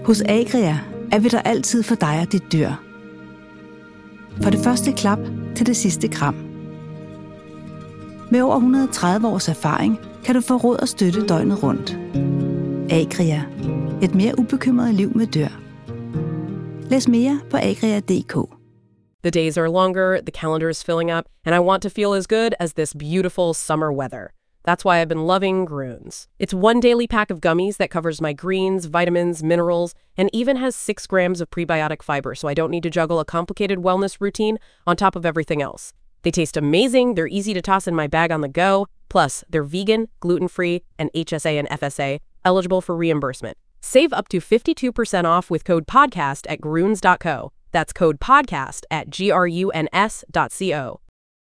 Hos Agria er vi der altid for dig og dit dyr. Fra det første klap til det sidste kram. Med over 130 års erfaring kan du få råd og støtte døgnet rundt. Agria. Et mere ubekymret liv med dyr. Læs mere på agria.dk. The days are longer, the calendar is filling up, and I want to feel as good as this beautiful summer weather. That's why I've been loving Groones. It's one daily pack of gummies that covers my greens, vitamins, minerals, and even has 6 grams of prebiotic fiber, so I don't need to juggle a complicated wellness routine on top of everything else. They taste amazing, they're easy to toss in my bag on the go, plus they're vegan, gluten-free, and HSA and FSA, eligible for reimbursement. Save up to 52% off with code PODCAST at Groones.co. That's code PODCAST at GRUNS.co.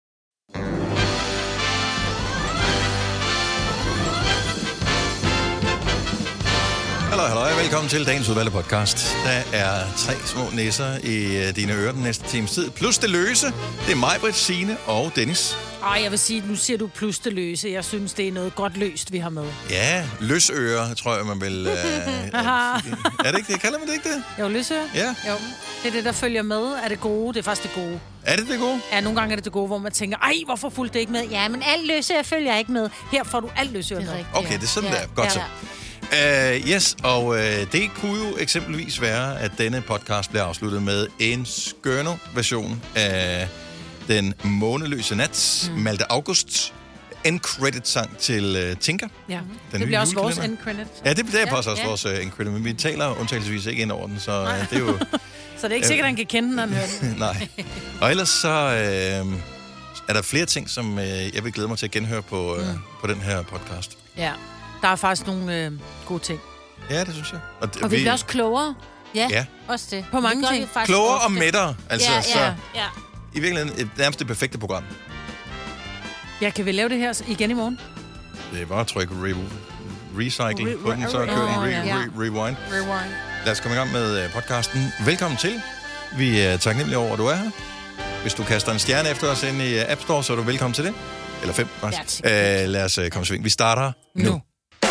Hallo, velkommen til dagens udvalgte podcast. Der er 3 små nisser i dine ører den næste times tid. Plus det løse, det er mig, Britt, Signe og Dennis. Jeg vil sige, nu siger du plus det løse. Jeg synes, det er noget godt løst, vi har med. Ja, løsører, tror jeg, man vil... er det ikke det? Kalder man det ikke det? Jo, løsører. Ja. Jo, det er det, der følger med. Er det gode? Det er faktisk det gode. Er det gode? Ja, nogle gange er det gode, hvor man tænker, hvorfor fulgte det ikke med? Ja, men alt løsører følger ikke med. Her får du alt løsører med. Okay, det er sådan der. Godt så. Yes, og det kunne jo eksempelvis være, at denne podcast bliver afsluttet med en skønne version af den måneløse nat, Malte August, end-credit-sang til Tinker. Ja, det bliver også vores end-credit. Ja, det bliver også vores end-credit, men vi taler undtagelsesvis ikke ind over den, så det er jo... Så det er ikke sikkert, at han kan kende den, når han hører den. Nej. Og ellers så er der flere ting, som jeg vil glæde mig til at genhøre på den her podcast. Ja. Der er faktisk nogle gode ting. Ja, det synes jeg. Og vi bliver også klogere. Ja, også det. På mange ting. Klogere og mættere. Altså, ja. I virkeligheden nærmest det perfekte program. Kan vi lave det her igen i morgen? Det er bare at trykke recycle på den, så kører den rewind. Lad os komme i gang med podcasten. Velkommen til. Vi er taknemmelige over, at du er her. Hvis du kaster en stjerne efter os ind i App Store, så er du velkommen til det. Eller 5, faktisk. Lad os komme sving. Vi starter nu.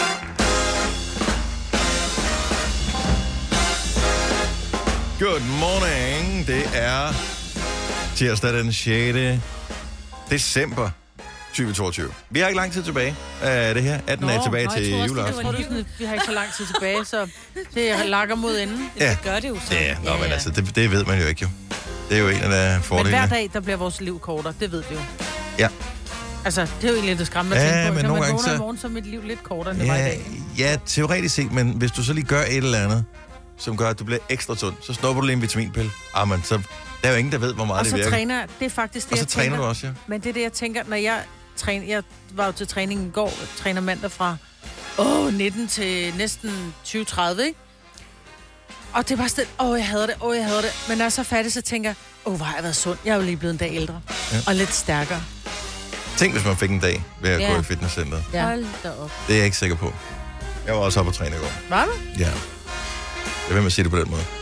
Good morning. Det er tirsdag den 6. december 2022. Vi har ikke lang tid tilbage af det her. 18 dage tilbage til juleaften. Vi har ikke så lang tid tilbage, så det lakker mod enden. Ja. Det gør det jo så. Ja, men altså, det ved man jo ikke jo. Det er jo en af de fordele. Men hver dag, der bliver vores liv kortere. Det ved vi jo. Ja. Altså, det er jo egentlig lidt skræmmende at tænke på. Men når nogle man gange vågner i morgen, så er mit liv lidt kortere, end det var i dag. Ja, teoretisk set, men hvis du så lige gør et eller andet, som gør, at du bliver ekstra sund, så snupper du lige en vitaminpille. Men så der er jo ingen, der ved, hvor meget det virker. Og så træner det er faktisk det, og så jeg træner tænker. Du også, ja. Men det er det, jeg tænker, når jeg træner... Jeg var jo til træning i går, træner mandag fra 19 til næsten 20-30, ikke? Og det var sådan, jeg hader det. Men når jeg er så færdig, så tænker jeg, hvor har jeg været sund? Jeg er jo lige blevet en dag ældre. Ja. Og lidt stærkere. Tænk, hvis man fik en dag ved at gå i fitnesscenteret. Ja. Hold da op. Det er jeg ikke sikker på. Jeg var også oppe at træne i går. Var du? Ja. Jeg vil med sige det på den måde.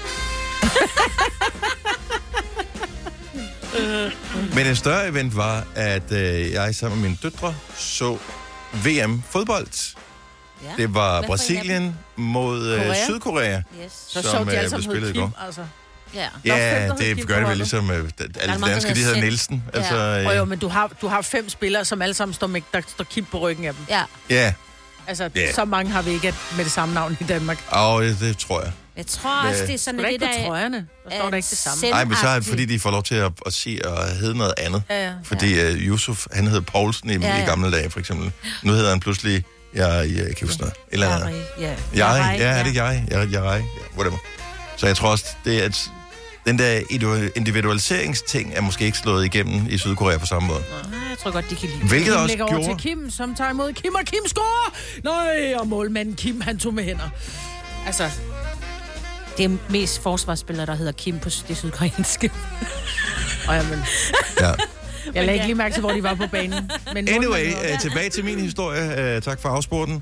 Men en større event var, at jeg sammen med mine døtre så VM-fodbold. Ja. Det var Brasilien mod Sydkorea, som blev spillet i går. Altså. Ja, det gør det vel ligesom alle danske, de hedder Nielsen. Ja. Altså, men du har 5 spillere, som alle sammen der står Kim på ryggen af dem. Ja. Altså, så mange har vi ikke med det samme navn i Danmark. Det tror jeg. Jeg tror også, det er sådan lidt af... på trøjerne. Der står der ikke det samme. Nej, men så er det, fordi de får lov til at sige og hedde noget andet. Ja. Fordi Yusuf, han hed Poulsen i gamle dage, for eksempel. Nu hedder han pludselig, jeg kan huske noget. Eller andet. Er det jeg? Whatever. Så jeg tror også, det er den der individualiseringsting er måske ikke slået igennem i Sydkorea på samme måde. Nej, jeg tror godt, de kan lide det. Hvilket også gjorde... over til Kim, som tager imod Kim, og Kim scorer! Nej, og målmanden Kim, han tog med hænder. Altså... Det er mest forsvarsspillere, der hedder Kim på det sydkoreanske. Ja. Jeg lagde ikke lige mærke til, hvor de var på banen. Men anyway, tilbage til min historie. Tak for afsporten.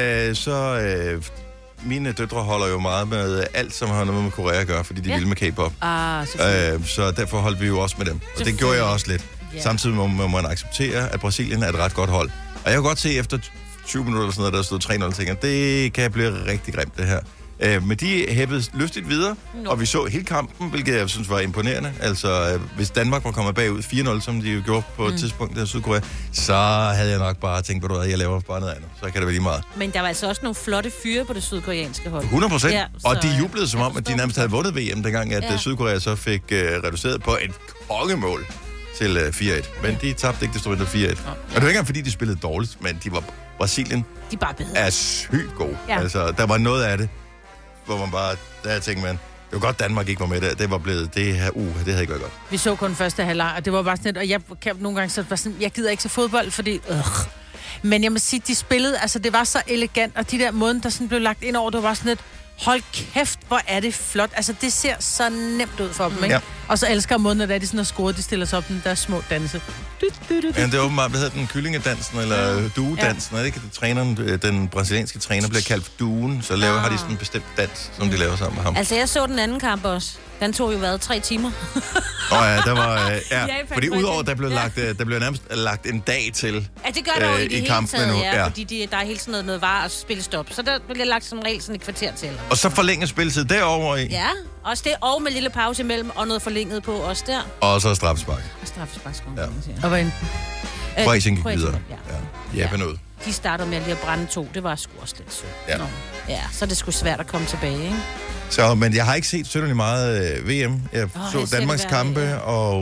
Mine døtre holder jo meget med alt, som har noget med Korea at gøre, fordi de vil med K-pop. Så derfor holdt vi jo også med dem. Og det gjorde jeg også lidt. Yeah. Samtidig må man acceptere, at Brasilien er et ret godt hold. Og jeg kan godt se efter 20 minutter eller sådan noget, der stod 3-0, tænker, det kan blive rigtig grimt det her. Men de hæppede lystigt videre, og vi så hele kampen, hvilket jeg synes var imponerende. Altså, hvis Danmark var kommet bagud 4-0, som de jo gjorde på et tidspunkt der Sydkorea, så havde jeg nok bare tænkt, at jeg laver bare noget andet. Så kan det være lige meget. Men der var altså også nogle flotte fyre på det sydkoreanske hold. 100%. Ja, og de jublede som om, at de nærmest havde vundet VM, dengang at Sydkorea så fik reduceret på et kongemål til 4-1. Men de tabte ikke, det stod 4-1. Og det var ikke engang, fordi de spillede dårligt, men de var Brasilien de bare bedre. Er sygt gode. Ja. Altså, der var noget af det, hvor man bare, der tænkte man, det var godt, Danmark ikke var med der. Det var blevet, det her, det havde ikke været godt. Vi så kun første halvleg, og det var bare sådan lidt, og jeg kan nogle gange så var sådan, jeg gider ikke se fodbold, fordi, Men jeg må sige, de spillede, altså det var så elegant, og de der måden, der sådan blev lagt ind over, det var sådan lidt, hold kæft, hvor er det flot. Altså, det ser så nemt ud for dem, ikke? Ja. Og så elsker måden, at de sådan har scoret, de stiller sig op den der små danse. Ja, det er åbenbart, hvad hedder den, kyllingedansen, eller duedansen, ikke? Den brasilianske træner bliver kaldt duen, så har de sådan en bestemt dans, som de laver sammen med ham. Altså, jeg så den anden kamp også. Den tog jo 3 timer. Ja, der var... fordi udover, der blev nærmest lagt en dag til det gør der jo i det hele taget, fordi der er helt sådan noget var at spille stop. Så der bliver lagt som regel sådan et kvarter til. Og så forlænget spilletid derovre i. Ja, også det, og med lille pause imellem, og noget forlænget på også der. Og så straffespark. Og straffespark, skal man sige. Og hvad enten? Kroatien gik videre. Japan ud. De startede med at lige at brænde 2. Det var sgu også lidt sødt. Ja, så er det sgu svært at komme tilbage, ikke? Så, men jeg har ikke set synderligt meget VM. Jeg så Danmarks kampe, og...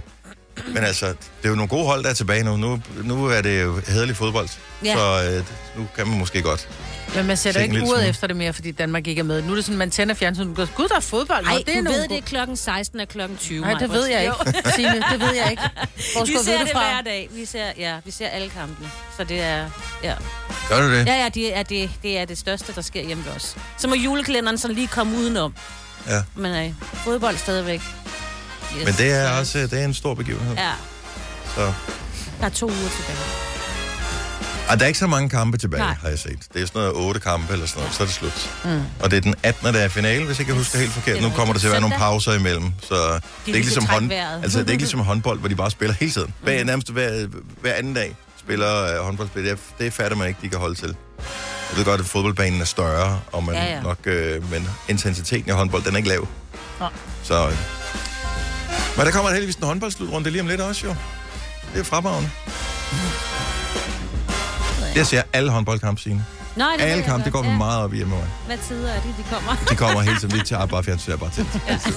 men altså, det er jo nogle gode hold, der er tilbage nu. Nu er det jo hæderlig fodbold, så nu kan man måske godt. Men man sætter ikke uret efter det mere, fordi Danmark ikke er med. Nu er det sådan, man tænder fjernsynet og går, gud, der er fodbold. Nej, du ved, det er klokken 16 og klokken 20. Nej, det ved jeg ikke, Signe. Det ved jeg ikke. Hvor vi ser det hver dag. Vi ser alle kampene. Så det er... Ja. Gør du det? Ja, det er det største, der sker hjemme ved os. Så må julekalenderen sådan lige komme udenom. Ja. Men fodbold stadigvæk. Yes. Men det er også det er en stor begivenhed. Ja. Så. Der er 2 uger tilbage. Der er ikke så mange kampe tilbage, har jeg set. Det er sådan noget 8 kampe eller sådan noget, så er det slut. Og det er den 18. der er finale, hvis ikke jeg husker helt forkert. Nu kommer der til at være nogle pauser imellem, så det er ikke ligesom det er ikke ligesom håndbold, hvor de bare spiller hele tiden. Nærmest hver anden dag spiller håndboldspil. Det fatter man ikke, de kan holde til. Jeg ved godt, at fodboldbanen er større, og man nok, men intensiteten i håndbold, den er ikke lav. Så, men der kommer heldigvis en håndboldslutrunde lige om lidt også, jo. Det er fremragende. Jeg ser alle håndboldkampe, Signe. Alle kampe, det går vi meget op i hjemme. Hvad tider er det, de kommer? De kommer hele tiden. Vi tager bare fjernsyn, bare tændt.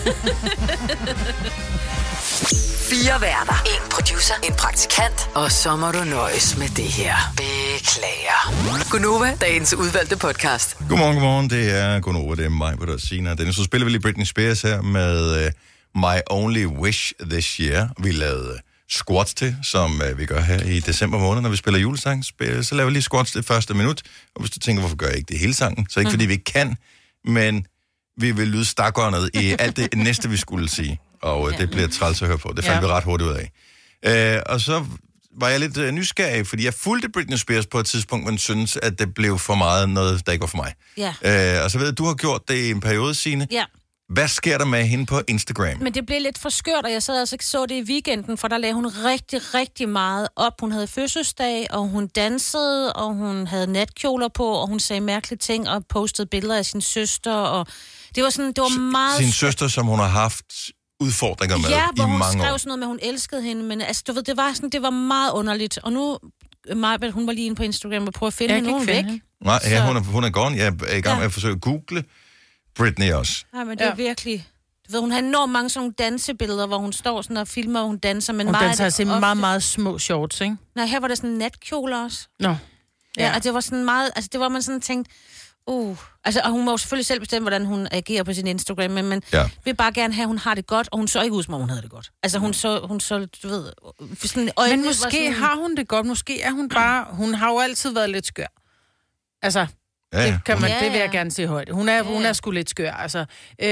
4 værter. 1 producer. 1 praktikant. Og så må du nøjes med det her. Beklager. Gunova, dagens udvalgte podcast. Godmorgen. Det er Gunova. Det er mig, på der Signe. Den så spiller vi lige Britney Spears her med My Only Wish This Year. Vi lavede squats til, som vi gør her i december måned, når vi spiller julesang. Så laver vi lige squats det første minut. Og hvis du tænker, hvorfor gør jeg ikke det hele sangen? Så ikke fordi vi ikke kan, men vi vil lyde stakåndet i alt det næste, vi skulle sige. Og det bliver træls at høre på. Det fandt vi ret hurtigt ud af. Og så var jeg lidt nysgerrig, fordi jeg fulgte Britney Spears på et tidspunkt, men synes, at det blev for meget noget, der ikke var for mig. Ja. Og så ved jeg, du har gjort det i en periode, Signe. Ja. Hvad sker der med hende på Instagram? Men det blev lidt for skørt, og jeg sad altså så det i weekenden, for der lagde hun rigtig, rigtig meget op. Hun havde fødselsdag, og hun dansede, og hun havde natkjoler på, og hun sagde mærkelige ting, og postede billeder af sin søster, og det var sådan, det var meget... Sin søster, som hun har haft udfordringer med i mange år. Ja, hvor hun skrev sådan noget med, at hun elskede hende, men altså, du ved, det var meget underligt. Og nu, Maj-Brit, hun var lige inde på Instagram og prøve at finde hende, væk. Nej, ja, hun er gone. Jeg er i gang med at forsøge at google Britney også. Nej, men det er virkelig... Du ved, hun har enormt mange sådan nogle dansebilleder, hvor hun står sådan og filmer, og hun danser. Men hun meget danser altså meget, meget små shorts, ikke? Nej, her var der sådan en natkjole også. Ja, og det var sådan meget... Altså, det var man sådan tænkt... Altså, og hun må jo selvfølgelig selv bestemme, hvordan hun agerer på sin Instagram, men vil bare gerne have, at hun har det godt, og hun så ikke ud, som om hun havde det godt. Altså, hun så du ved... Sådan, men måske sådan... har hun det godt. Måske er hun bare... Hun har jo altid været lidt skør. Altså... Det vil jeg gerne se højt. Hun er sgu lidt skør, altså.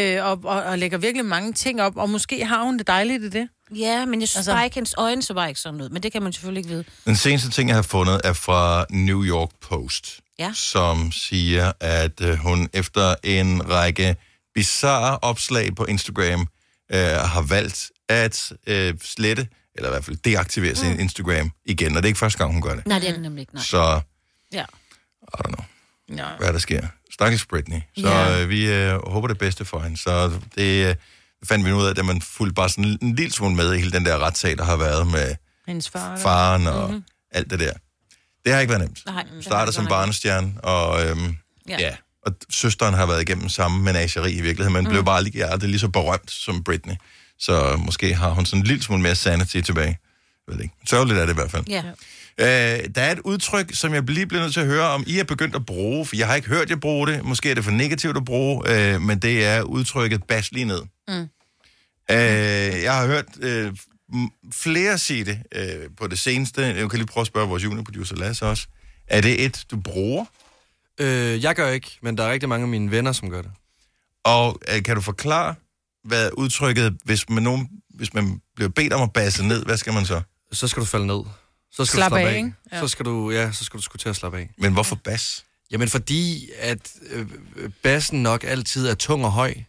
Og lægger virkelig mange ting op, og måske har hun det dejligt i det. Ja, men jeg synes bare ikke, hendes øjne så bare ikke sådan ud. Men det kan man selvfølgelig ikke vide. Den seneste ting, jeg har fundet, er fra New York Post, som siger, at hun efter en række bizarre opslag på Instagram har valgt at slette, eller i hvert fald deaktivere sin Instagram igen. Og det er ikke første gang, hun gør det. Nej, det er det nemlig ikke. Nej. Så, I don't know. Hvad der sker. Stakkels Britney. Så vi håber det bedste for hende. Så det fandt vi ud af, at man fulgte bare sådan en lille smule med i hele den der retssag, der har været med hendes faren og alt det der. Det har ikke været nemt. Startede som barnestjerne, og og søsteren har været igennem samme menageri i virkeligheden, men blev bare aldrig lige så berømt som Britney. Så måske har hun sådan en lille smule mere sanity tilbage. Jeg ved ikke. Sørgeligt er det i hvert fald. Der er et udtryk, som jeg lige bliver nødt til at høre, om I er begyndt at bruge, for jeg har ikke hørt jer bruge det. Måske er det for negativt at bruge, men det er udtrykket bas lige ned. Jeg har hørt flere sige det på det seneste. Jeg kan lige prøve at spørge vores juniorproducer Lasse også. Er det et, du bruger? Jeg gør ikke, men der er rigtig mange af mine venner, som gør det. Og kan du forklare, hvad udtrykket, hvis man bliver bedt om at basse ned, hvad skal man så? Så skal du falde ned. Så skal slappe du slappe af, af. ja. Så skal du sgu til at slappe af. Men hvorfor bas? Jamen fordi, at bassen nok altid er tung og høj.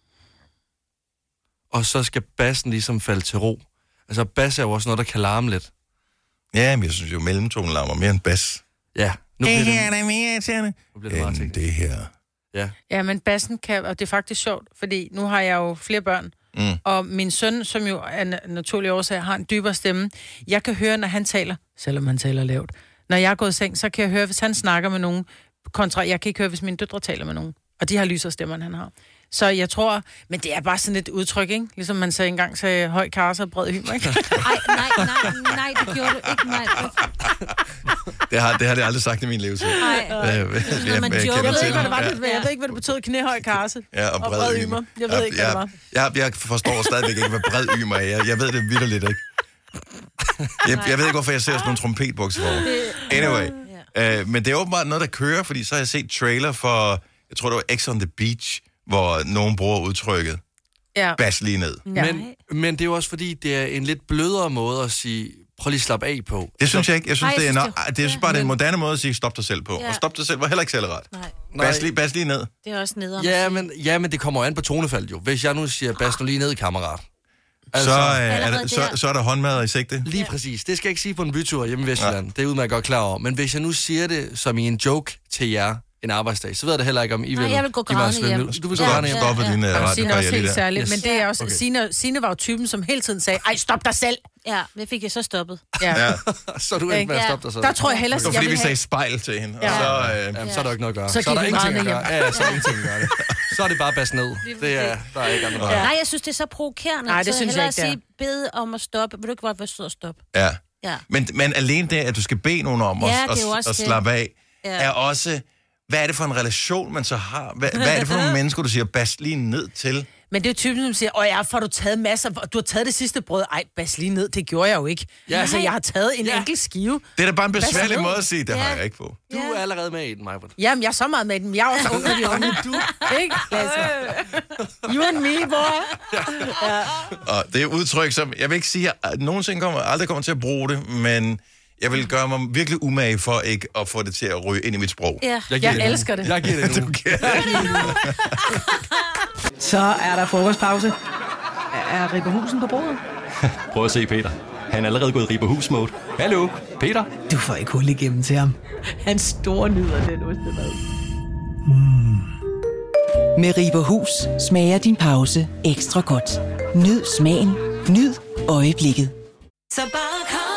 Og så skal bassen ligesom falde til ro. Altså bas er jo også noget, der kan larme lidt. Ja, men jeg synes jo, mellemtonen larmer mere end bas. Ja. Nu bliver det meget ting. Det her. Ja, men bassen kan, og det er faktisk sjovt, fordi nu har jeg jo flere børn, og min søn, som jo er naturlig årsag, har en dybere stemme. Jeg kan høre, når han taler, selvom han taler lavt. Når jeg er gået i seng, så kan jeg høre, hvis han snakker med nogen, kontra jeg kan ikke høre, hvis mine døtre taler med nogen. Og de har lysere stemmer, end han har. Så jeg tror, men det er bare sådan et udtryk, ikke? Ligesom man sagde engang, sagde høj karse og bred hymer, ikke? Nej, det gjorde du ikke, nej. Det har det aldrig sagt i min levetid. Nej. Jeg ved ikke, hvad det betød, knæhøj karse og bred hymer. Jeg ved ikke, hvad det var. Jeg forstår stadigvæk ikke, hvad bred hymer er. Jeg ved det vitterligt ikke. Jeg ved ikke, hvorfor jeg ser sådan nogle trompetbukser for. Anyway. Men det er åbenbart noget, der kører, fordi så har jeg set trailer for, jeg tror det var X on the Beach, hvor nogen bruger udtrykket bas lige ned. Ja. Men det er jo også fordi, det er en lidt blødere måde at sige, prøv lige at slappe af på. Det synes jeg ikke. Jeg synes, det er bare en moderne måde at sige, stop dig selv på. Og stop dig selv var heller ikke selv ret. Bas lige ned. Det er også nederen. Men det kommer an på tonefald jo. Hvis jeg nu siger, bas nu lige ned, kammerat. Altså, så er der håndmad i sigte. Lige præcis. Det skal jeg ikke sige på en bytur hjemme i Vestjylland. Det er udmærket godt klar over. Men hvis jeg nu siger det som i en joke til jer en arbejdsdag, så ved jeg det heller ikke, om I vil. Nej, jeg vil gå grædende hjem. Du vil gå grædende hjem. Stoppe din radiokarriere lige der. Men det er også, Signe var jo typen, som hele tiden sagde, ej, stop dig selv. Ja, det fik jeg så stoppet. Ja. Så du endte med at stoppe dig selv. Der tror jeg hellere, det var fordi, vi sagde spejl til hende. Ja. Og så er der ikke noget at gøre. Så er der ingenting at gøre. Ja, så er der ingenting at gøre det. Så er det bare bas ned. Det er, der er ikke andet. Nej, jeg synes, det er så provokerende. Nej, det synes jeg ikke, sige, bed om at stoppe. Vil du ikke godt være sød at stoppe? Ja. Men alene det, at du skal bede nogen om at slappe af, er også... Hvad er det for en relation, man så har? Hvad er det for nogle mennesker, du siger, bas lige ned til? Men det er jo typen, som siger, får du taget masser, du har taget det sidste brød. Ej, bas lige ned, det gjorde jeg jo ikke. Ja. Altså, jeg har taget en enkelt skive. Det er da bare en besværlig måde at sige, det har jeg ikke på. Du er allerede med i den, Majbert. Jamen, jeg er så meget med den. Jeg er også ung, når vi er unge. Du, ikke? Altså. You and me, boy. Ja. Og det er udtryk, som jeg vil ikke sige, at nogensinde aldrig kommer til at bruge det, men... Jeg vil gøre mig virkelig umage for ikke at få det til at ryge ind i mit sprog. Ja, jeg elsker det. Jeg giver det nu. Så er der frokostpause. Er Ripper Husen på bordet? Prøv at se, Peter. Han er allerede gået Ripper Hus-mode. Hallo, Peter? Du får ikke hul igennem til ham. Han store nyder den ostemad. Med Ripper Hus smager din pause ekstra godt. Nyd smagen. Nyd øjeblikket. Så bare kom.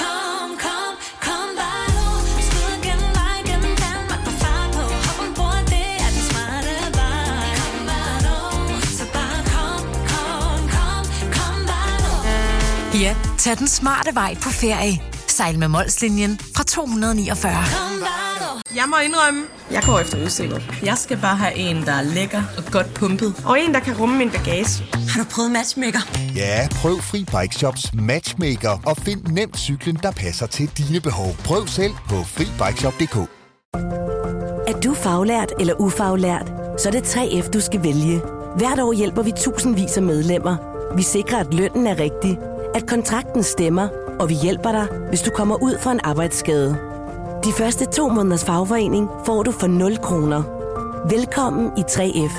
Ja, tag den smarte vej på ferie. Sejl med Molslinjen fra 249. Jeg må indrømme, jeg går efter udstyret. Jeg skal bare have en, der er lækker og godt pumpet. Og en, der kan rumme min bagage. Har du prøvet Matchmaker? Ja, prøv Fri Bike Shops Matchmaker og find nemt cyklen, der passer til dine behov. Prøv selv på FriBikeShop.dk. Er du faglært eller ufaglært, så er det 3F, du skal vælge. Hvert år hjælper vi tusindvis af medlemmer. Vi sikrer, at lønnen er rigtig, at kontrakten stemmer, og vi hjælper dig, hvis du kommer ud for en arbejdsskade. De første 2 måneders fagforening får du for 0 kroner. Velkommen i 3F.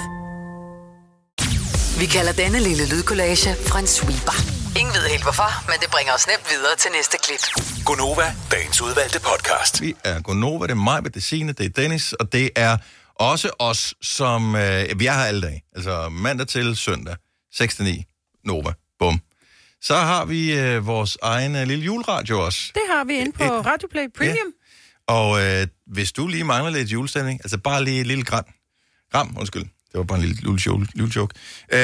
Vi kalder denne lille lydkollage en sweeper. Ingen ved helt hvorfor, men det bringer os nemt videre til næste klip. Gonova, dagens udvalgte podcast. Vi er Gonova, det er mig, det er Signe, det er Dennis, og det er Også os, som vi er her alle dage. Altså mandag til søndag, 6-9, Nova, bum. Så har vi vores egen lille juleradio også. Det har vi inde på Radioplay Premium. Ja. Og hvis du lige mangler lidt julestemning, altså bare lige et lille gram, det var bare en lille joke.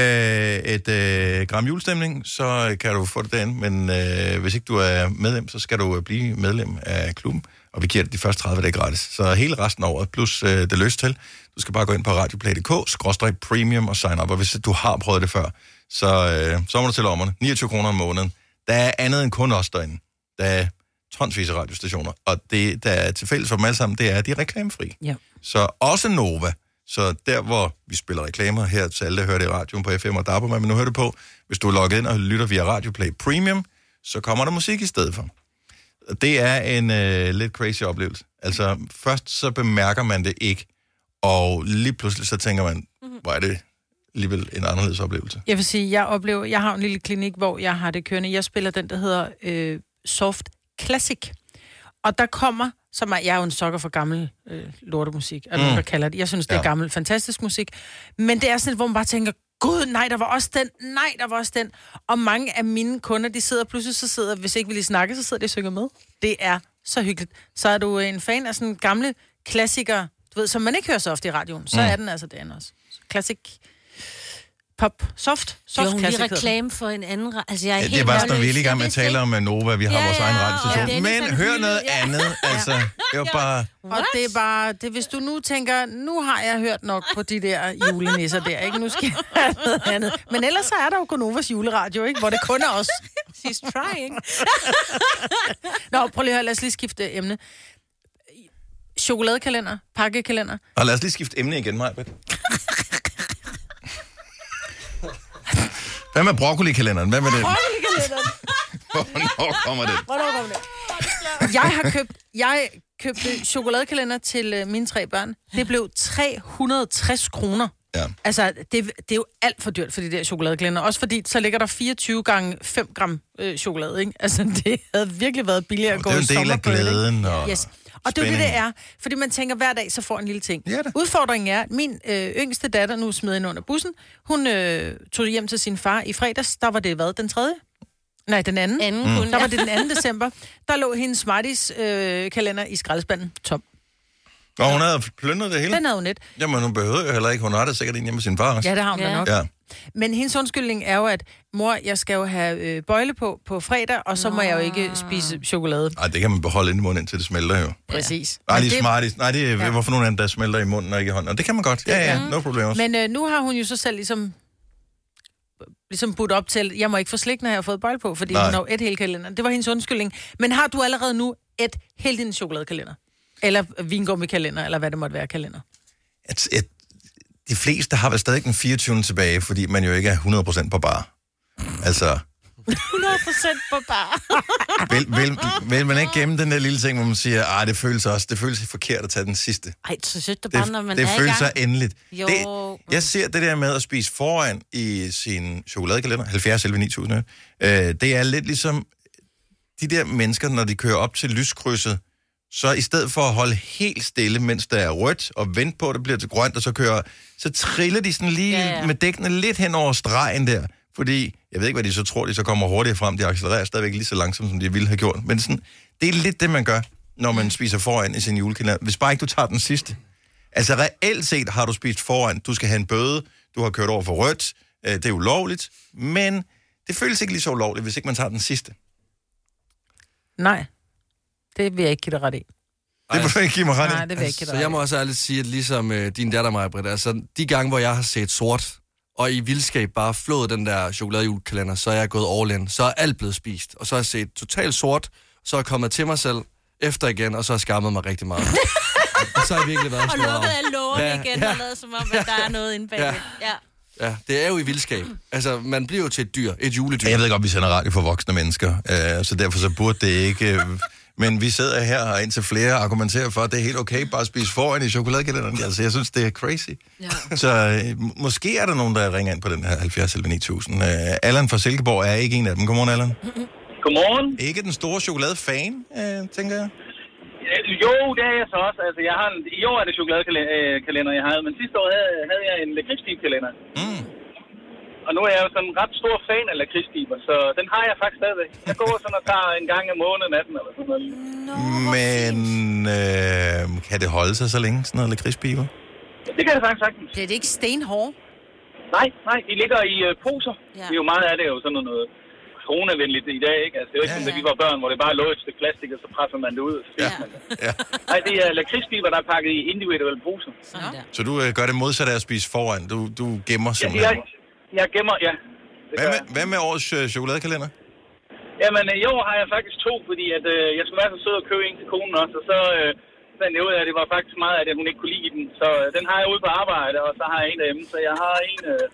Et gram julestemning, så kan du få det derinde, men hvis ikke du er medlem, så skal du blive medlem af klubben, og vi giver dig de første 30 dage gratis. Så hele resten af året, plus det løs til. Du skal bare gå ind på radioplay.dk/premium og sign up, og hvis du har prøvet det før, så må du til lommerne. 29 kroner om måneden. Der er andet end kun os derinde. Der er tonsvis af radiostationer, og det, der er tilfældigt for dem alle sammen, det er, at de er reklamefri. Ja. Så også Nova. Så der, hvor vi spiller reklamer her til alle, der hører det i radioen på FM og DAB, men nu hører du på, hvis du er logget ind og lytter via Radioplay Premium, så kommer der musik i stedet for. Det er en lidt crazy oplevelse. Altså, først så bemærker man det ikke, og lige pludselig så tænker man, hvor er det alligevel en anderledes oplevelse. Jeg vil sige, jeg har en lille klinik, hvor jeg har det kørende. Jeg spiller den, der hedder Soft Classic. Og der kommer, jeg er jo en sokker for gammel lortemusik, eller nogen, der kalder det. Jeg synes, det er gammel, fantastisk musik. Men det er sådan, hvor man bare tænker, gud, nej, der var også den. Og mange af mine kunder, de sidder pludselig, hvis ikke vi lige snakker, så sidder de og synger med. Det er så hyggeligt. Så er du en fan af sådan gamle klassikere, du ved, som man ikke hører så ofte i radioen, så er den altså den også. Classic pop, soft hun lige reklame for en anden... Altså, jeg er helt det var sådan, vi er lige i gang med at tale om Nova, vi har vores egen radiostation. Men hør noget andet, altså. Det var bare... Og det er bare... hvis du nu tænker, nu har jeg hørt nok på de der julenisser der, ikke? Nu skal jeg have noget andet. Men ellers så er der jo Gonovas juleradio, ikke? Hvor det kun er os. She's trying. Nå, prøv lige at høre, lad os lige skifte emne. Chokoladekalender, pakkekalender. Og lad os lige skifte emne igen, Majbet. Hvad med broccoli-kalenderen? Hvad med den? Hvornår kommer det? Jeg købte chokoladekalender til mine 3 børn. Det blev 360 kroner. Ja. Altså, det er jo alt for dyrt for de der chokoladekalender. Også fordi, så ligger der 24 gange 5 gram chokolade, ikke? Altså, det havde virkelig været billigere at gå i sommer på. Det er jo en del af glæden og Og det er jo det er. Fordi man tænker, hver dag, så får en lille ting. Ja, udfordringen er, at min yngste datter, nu smed ind under bussen, hun tog hjem til sin far i fredags. Der var det den 3. Nej, den anden. Der var det den 2. december. Der lå hendes Smarties kalender i skraldespanden tom. Og hun havde plyndret det hele? Den havde hun net. Jamen, hun behøvede jo heller ikke. Hun har det sikkert hjemme med sin far også. Ja, det har hun da nok. Ja. Men hendes undskyldning er jo, at mor, jeg skal jo have bøjle på fredag, og så må jeg jo ikke spise chokolade. Ej, det kan man beholde inde i munden, indtil det smelter jo. Præcis. Nej, lige Smarties. Nej, det er hvorfor nogen andre, der smelter i munden og ikke i hånden. Og det kan man godt. Ja, no problem. Men nu har hun jo så selv ligesom budt op til, jeg må ikke få slik, når jeg har fået bøjle på, fordi hun har et helt kalender. Det var hendes undskyldning. Men har du allerede nu et helt din chokoladekalender? Eller vingummikalender, eller hvad det måtte være kalender? De fleste har vel stadig den 24. tilbage, fordi man jo ikke er 100% på bar. Altså... 100% på bar. vil man ikke gemme den der lille ting, hvor man siger, det føles forkert at tage den sidste. Ej, så synes du bare, når man det er i føles gang. så endeligt. Jo. Jeg ser det der med at spise foran i sin chokoladekalender, 70 11 9000, det er lidt ligesom de der mennesker, når de kører op til lyskrydset, så i stedet for at holde helt stille, mens der er rødt, og vente på, at det bliver til grønt, og så triller de sådan lige med dækkene lidt hen over stregen der. Fordi, jeg ved ikke, hvad de så tror, de så kommer hurtigere frem. De accelererer stadigvæk lige så langsomt, som de ville have gjort. Men sådan, det er lidt det, man gør, når man spiser foran i sin julekalender. Hvis bare ikke du tager den sidste. Altså reelt set har du spist foran. Du skal have en bøde. Du har kørt over for rødt. Det er ulovligt. Men det føles ikke lige så ulovligt, hvis ikke man tager den sidste. Nej. Det vil jeg ikke give dig ret i. Det vil du ikke give mig ret i? Nej, det vil jeg ikke give dig ret i. Så jeg må også ærligt sige, at ligesom din datter, Maja-Britt, altså de gange, hvor jeg har set sort, og i vildskab bare flået den der chokoladejulkalender, så er jeg gået all in. Så er alt blevet spist. Og så har jeg set totalt sort, så er jeg kommet til mig selv efter igen, og så har jeg skammet mig rigtig meget. Og så har jeg virkelig været og lukket af lågen igen, og lavet som om, at der er noget inde bagved. Ja, det er jo i vildskab. Altså, man bliver jo til et dyr, et juledyr. Jeg ved godt, vi sender radio for voksne mennesker, så derfor så burde det ikke... Men vi sidder her og indtil flere argumenterer for, at det er helt okay bare at spise foran i chokoladekalenderen. Altså, jeg synes, det er crazy. Ja. Så måske er der nogen, der ringer ind på den her 70 11 9000. Allan fra Silkeborg er ikke en af dem. Godmorgen, Allan. Godmorgen. Ikke den store chokoladefan, tænker jeg? Jo, det er jeg så også. Altså, jeg har i år er det chokoladekalender, jeg havde, men sidste år havde jeg en lakridspibkalender. Og nu er jeg jo sådan en ret stor fan af lakridspiber, så den har jeg faktisk stadigvæk. Jeg går sådan og tager en gang om måneden af den, eller sådan noget. Men kan det holde sig så længe, sådan noget lakridspiber? Det kan det faktisk sagtens. Bliver det ikke stenhårde? Nej, de ligger i poser. Ja. Det er jo meget af det jo sådan noget coronavenligt i dag, ikke? Altså, det er jo ikke som da vi var børn, hvor det bare lå et stykke plastik, og så presser man det ud, og så spiser man det. Ja. Nej, det er lakridspiber, der er pakket i individuelle poser. Så du gør det modsatte af at spise foran? Du gemmer simpelthen? Jeg gemmer, ja. Hvad med årets chokoladekalender? Jamen, i år har jeg faktisk 2, fordi at, jeg skulle være så sød at købe en til konen også, og så fandt jeg ud af, at det var faktisk meget af det, at hun ikke kunne lide den. Så den har jeg ude på arbejde, og så har jeg en derhjemme. Så jeg har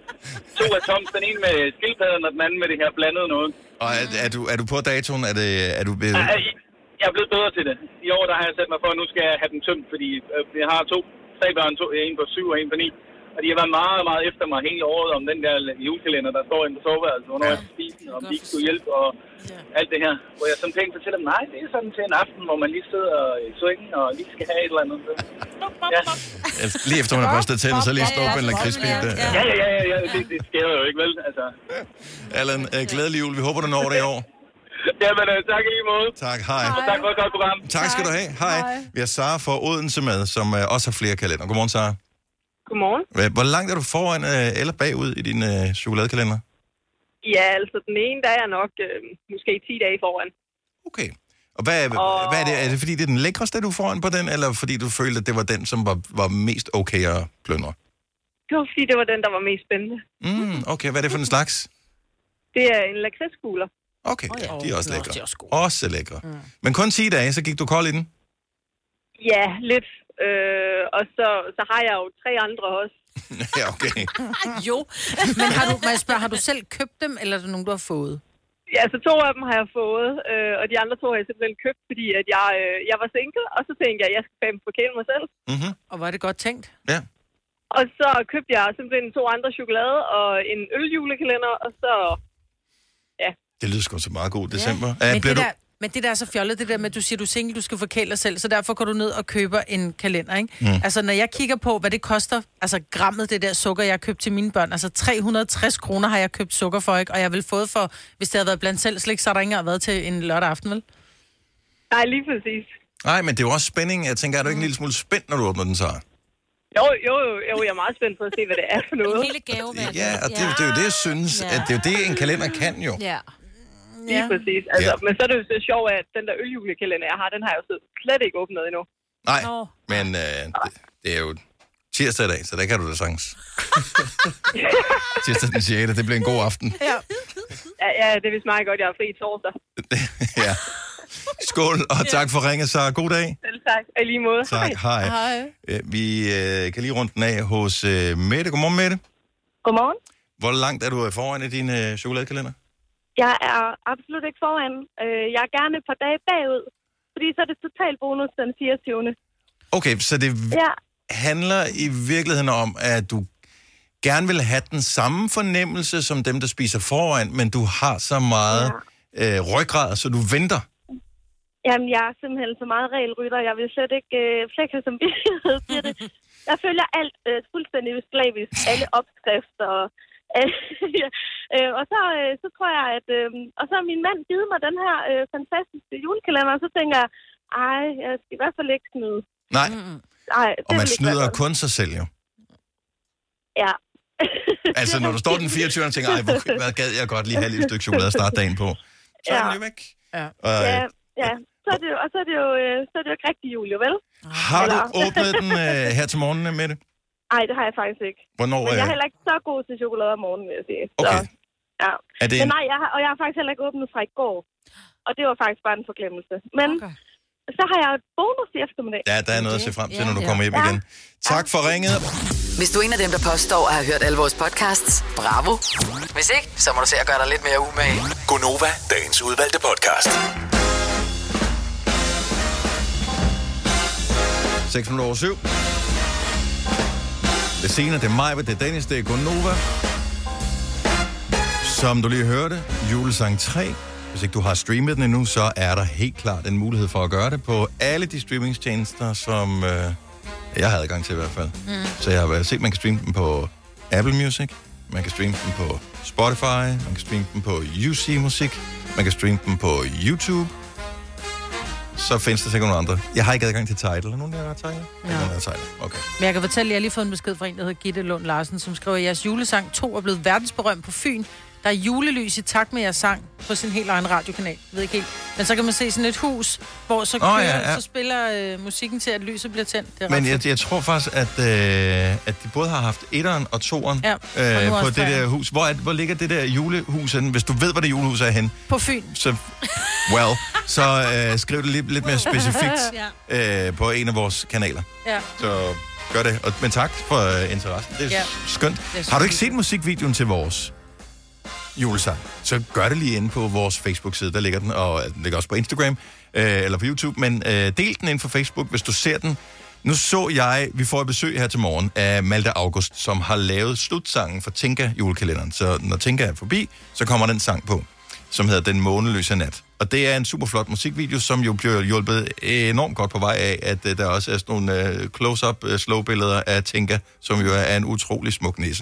2 af Toms, den ene med skildpadden, og den anden med det her blandede noget. Og er du på datoen? Er du blevet... Jeg er blevet bedre til det. I år der har jeg sat mig for, at nu skal jeg have den tømt, fordi jeg har 3 børn, en på 7 og en på 9. Og de har været meget, meget efter mig hele året om den der julekalender, der står inde på soveværelset, hvornår jeg skal spise den, om de ikke skulle hjælpe og alt det her. Hvor jeg som tænkte til dem, nej, det er sådan til en aften, hvor man lige sidder i sengen og lige skal have et eller andet. Ja. Lige efter man har børstet tænder, så lige stoppe en lakridspibe der. Ja, det sker jo ikke, vel? Altså. Allan, glædelig jul. Vi håber, du når det i år. Jamen, tak i lige måde. Tak, hej. Og tak for et godt program. Tak skal du have. Hej. Vi har Sara fra Odense med, som også har flere kalender. Godmorgen, Sara. Godmorgen. Hvor langt er du foran eller bagud i din chokoladekalender? Ja, altså den ene, der er jeg nok måske 10 dage foran. Okay. Og hvad er det? Er det fordi, det er den lækreste, du er foran på den, eller fordi du følte, at det var den, som var mest okay at plyndre? Det var fordi, det var den, der var mest spændende. Okay, hvad er det for en slags? Det er en lakridskugler. Okay, de er også lækre. Også lækre. Men kun 10 dage, så gik du kold i den? Ja, lidt. Og så har jeg jo 3 andre også. Ja, okay. Jo, men har du selv købt dem, eller er det nogen, du har fået? Ja, så 2 af dem har jeg fået, og de andre 2 har jeg simpelthen købt, fordi at jeg var single, og så tænkte jeg, at jeg skal fandme forkæle mig selv. Mm-hmm. Og var det godt tænkt? Ja. Og så købte jeg simpelthen 2 andre chokolade og en øljulekalender, og så... Ja. Det lyder sgu så meget god december. Ja. Men det der er så fjollet, det der med, at du siger, at du er single, du skal forkæle dig selv, så derfor går du ned og køber en kalender, ikke? Altså, når jeg kigger på, hvad det koster, altså grammet, det der sukker, jeg har købt til mine børn, altså 360 kroner har jeg købt sukker for, ikke? Og jeg vil fået for, hvis det havde været blandt selv slik, så har der ikke engang været til en lørdag aften, vel? Nej, lige præcis. Nej, men det er jo også spænding. Jeg tænker, er du ikke en lille smule spændt, når du åbner den, så? Jo, jeg er meget spændt på at se, hvad det er for noget. En hele gaveværk. Ja, og det er jo det, jeg synes, at det er jo det, en kalender kan jo. Ja. Lige præcis. Altså, men så er det jo så sjovt, at den der øljulekalender, jeg har, den har jeg jo slet ikke åbnet endnu. Nej, men det er jo tirsdag i dag, så der kan du da sagtens. Tirsdag den 6. Det bliver en god aften. Ja, det vil smage godt, jeg har fri torsdag. Ja. Skål, og tak for ringet, så god dag. Selv tak, og lige måde. Tak, hej. Vi kan lige runde den af hos Mette. Godmorgen, Mette. Godmorgen. Hvor langt er du foran i din chokoladekalender? Jeg er absolut ikke foran. Jeg er gerne et par dage bagud, fordi så er det totalt bonus den 24. Okay, så det handler i virkeligheden om, at du gerne vil have den samme fornemmelse som dem, der spiser foran, men du har så meget ryggrad, så du venter. Jamen, jeg er simpelthen så meget regelrytter. Jeg vil slet ikke have som billede til det. Jeg følger alt fuldstændig slavisk. Alle opskrifter og... og så tror jeg, at... og så har min mand givet mig den her fantastiske julekalender, og så tænker jeg, jeg skal i hvert fald ikke snyde. Nej, og man snyder kun sig selv, jo. Ja. Altså, når du står den 24. og tænker, hvad gad jeg godt lige have et lille stykke chokolade at starte dagen på, så er den jo væk. Ja. Så er det jo ikke rigtig jul, jo vel? Har du åbnet den her til morgenen, Mette? Nej, det har jeg faktisk ikke. Hvornår? Men jeg er heller ikke så god til chokolade om morgenen, vil jeg sige. Okay. Så, ja. Men nej, jeg har faktisk heller ikke åbnet fra i går. Og det var faktisk bare en forglemmelse. Men så har jeg et bonus i eftermiddag. Ja, der er noget at se frem til, når du kommer hjem igen. Tak for ringet. Hvis du er en af dem, der påstår at have hørt alle vores podcasts, bravo. Hvis ikke, så må du se at gøre dig lidt mere umage. Gonova, dagens udvalgte podcast. 6:07. Det er senere, det er mig, det er Dennis, det er Gonova. Som du lige hørte, julesang 3. Hvis ikke du har streamet den endnu, så er der helt klart en mulighed for at gøre det på alle de streamingstjenester, som jeg har adgang til i hvert fald. Så jeg har set, at man kan streame den på Apple Music, man kan streame den på Spotify, man kan streame den på UC Musik, man kan streame den på YouTube. Så findes der sikkert nogle andre. Jeg har ikke adgang til Tidal. Er nogen, der har Tidal? Ja. Nogen, der har Tidal. Okay. Men jeg kan fortælle, at jeg har lige fået en besked fra en, der hedder Gitte Lund Larsen, som skriver, at jeres julesang 2 er blevet verdensberømt på Fyn. Der er julelys i takt med jeres sang på sin helt egen radiokanal. Jeg ved ikke helt. Men så kan man se sådan et hus, hvor så, så spiller musikken til, at lyset bliver tændt. Men jeg tror faktisk, at de både har haft 1'eren og 2'eren på det der hus. Hvor ligger det der julehus henne? Hvis du ved, hvor det julehus er henne. På Fyn. Så skriv det lidt mere specifikt på en af vores kanaler. Ja. Så gør det. Men tak for interessen. Det er skønt. Har du ikke set musikvideoen til vores julesang, så gør det lige inde på vores Facebook-side. Der ligger den, og den ligger også på Instagram eller på YouTube. Men del den inde på Facebook, hvis du ser den. Nu så jeg, vi får et besøg her til morgen af Malte August, som har lavet slutsangen for Tinka julekalenderen. Så når Tinka er forbi, så kommer den sang på, som hedder Den måneløse nat. Og det er en super flot musikvideo, som jo bliver hjulpet enormt godt på vej af, at der også er sådan nogle close-up slow-billeder af Tinka, som jo er en utrolig smuk nisse.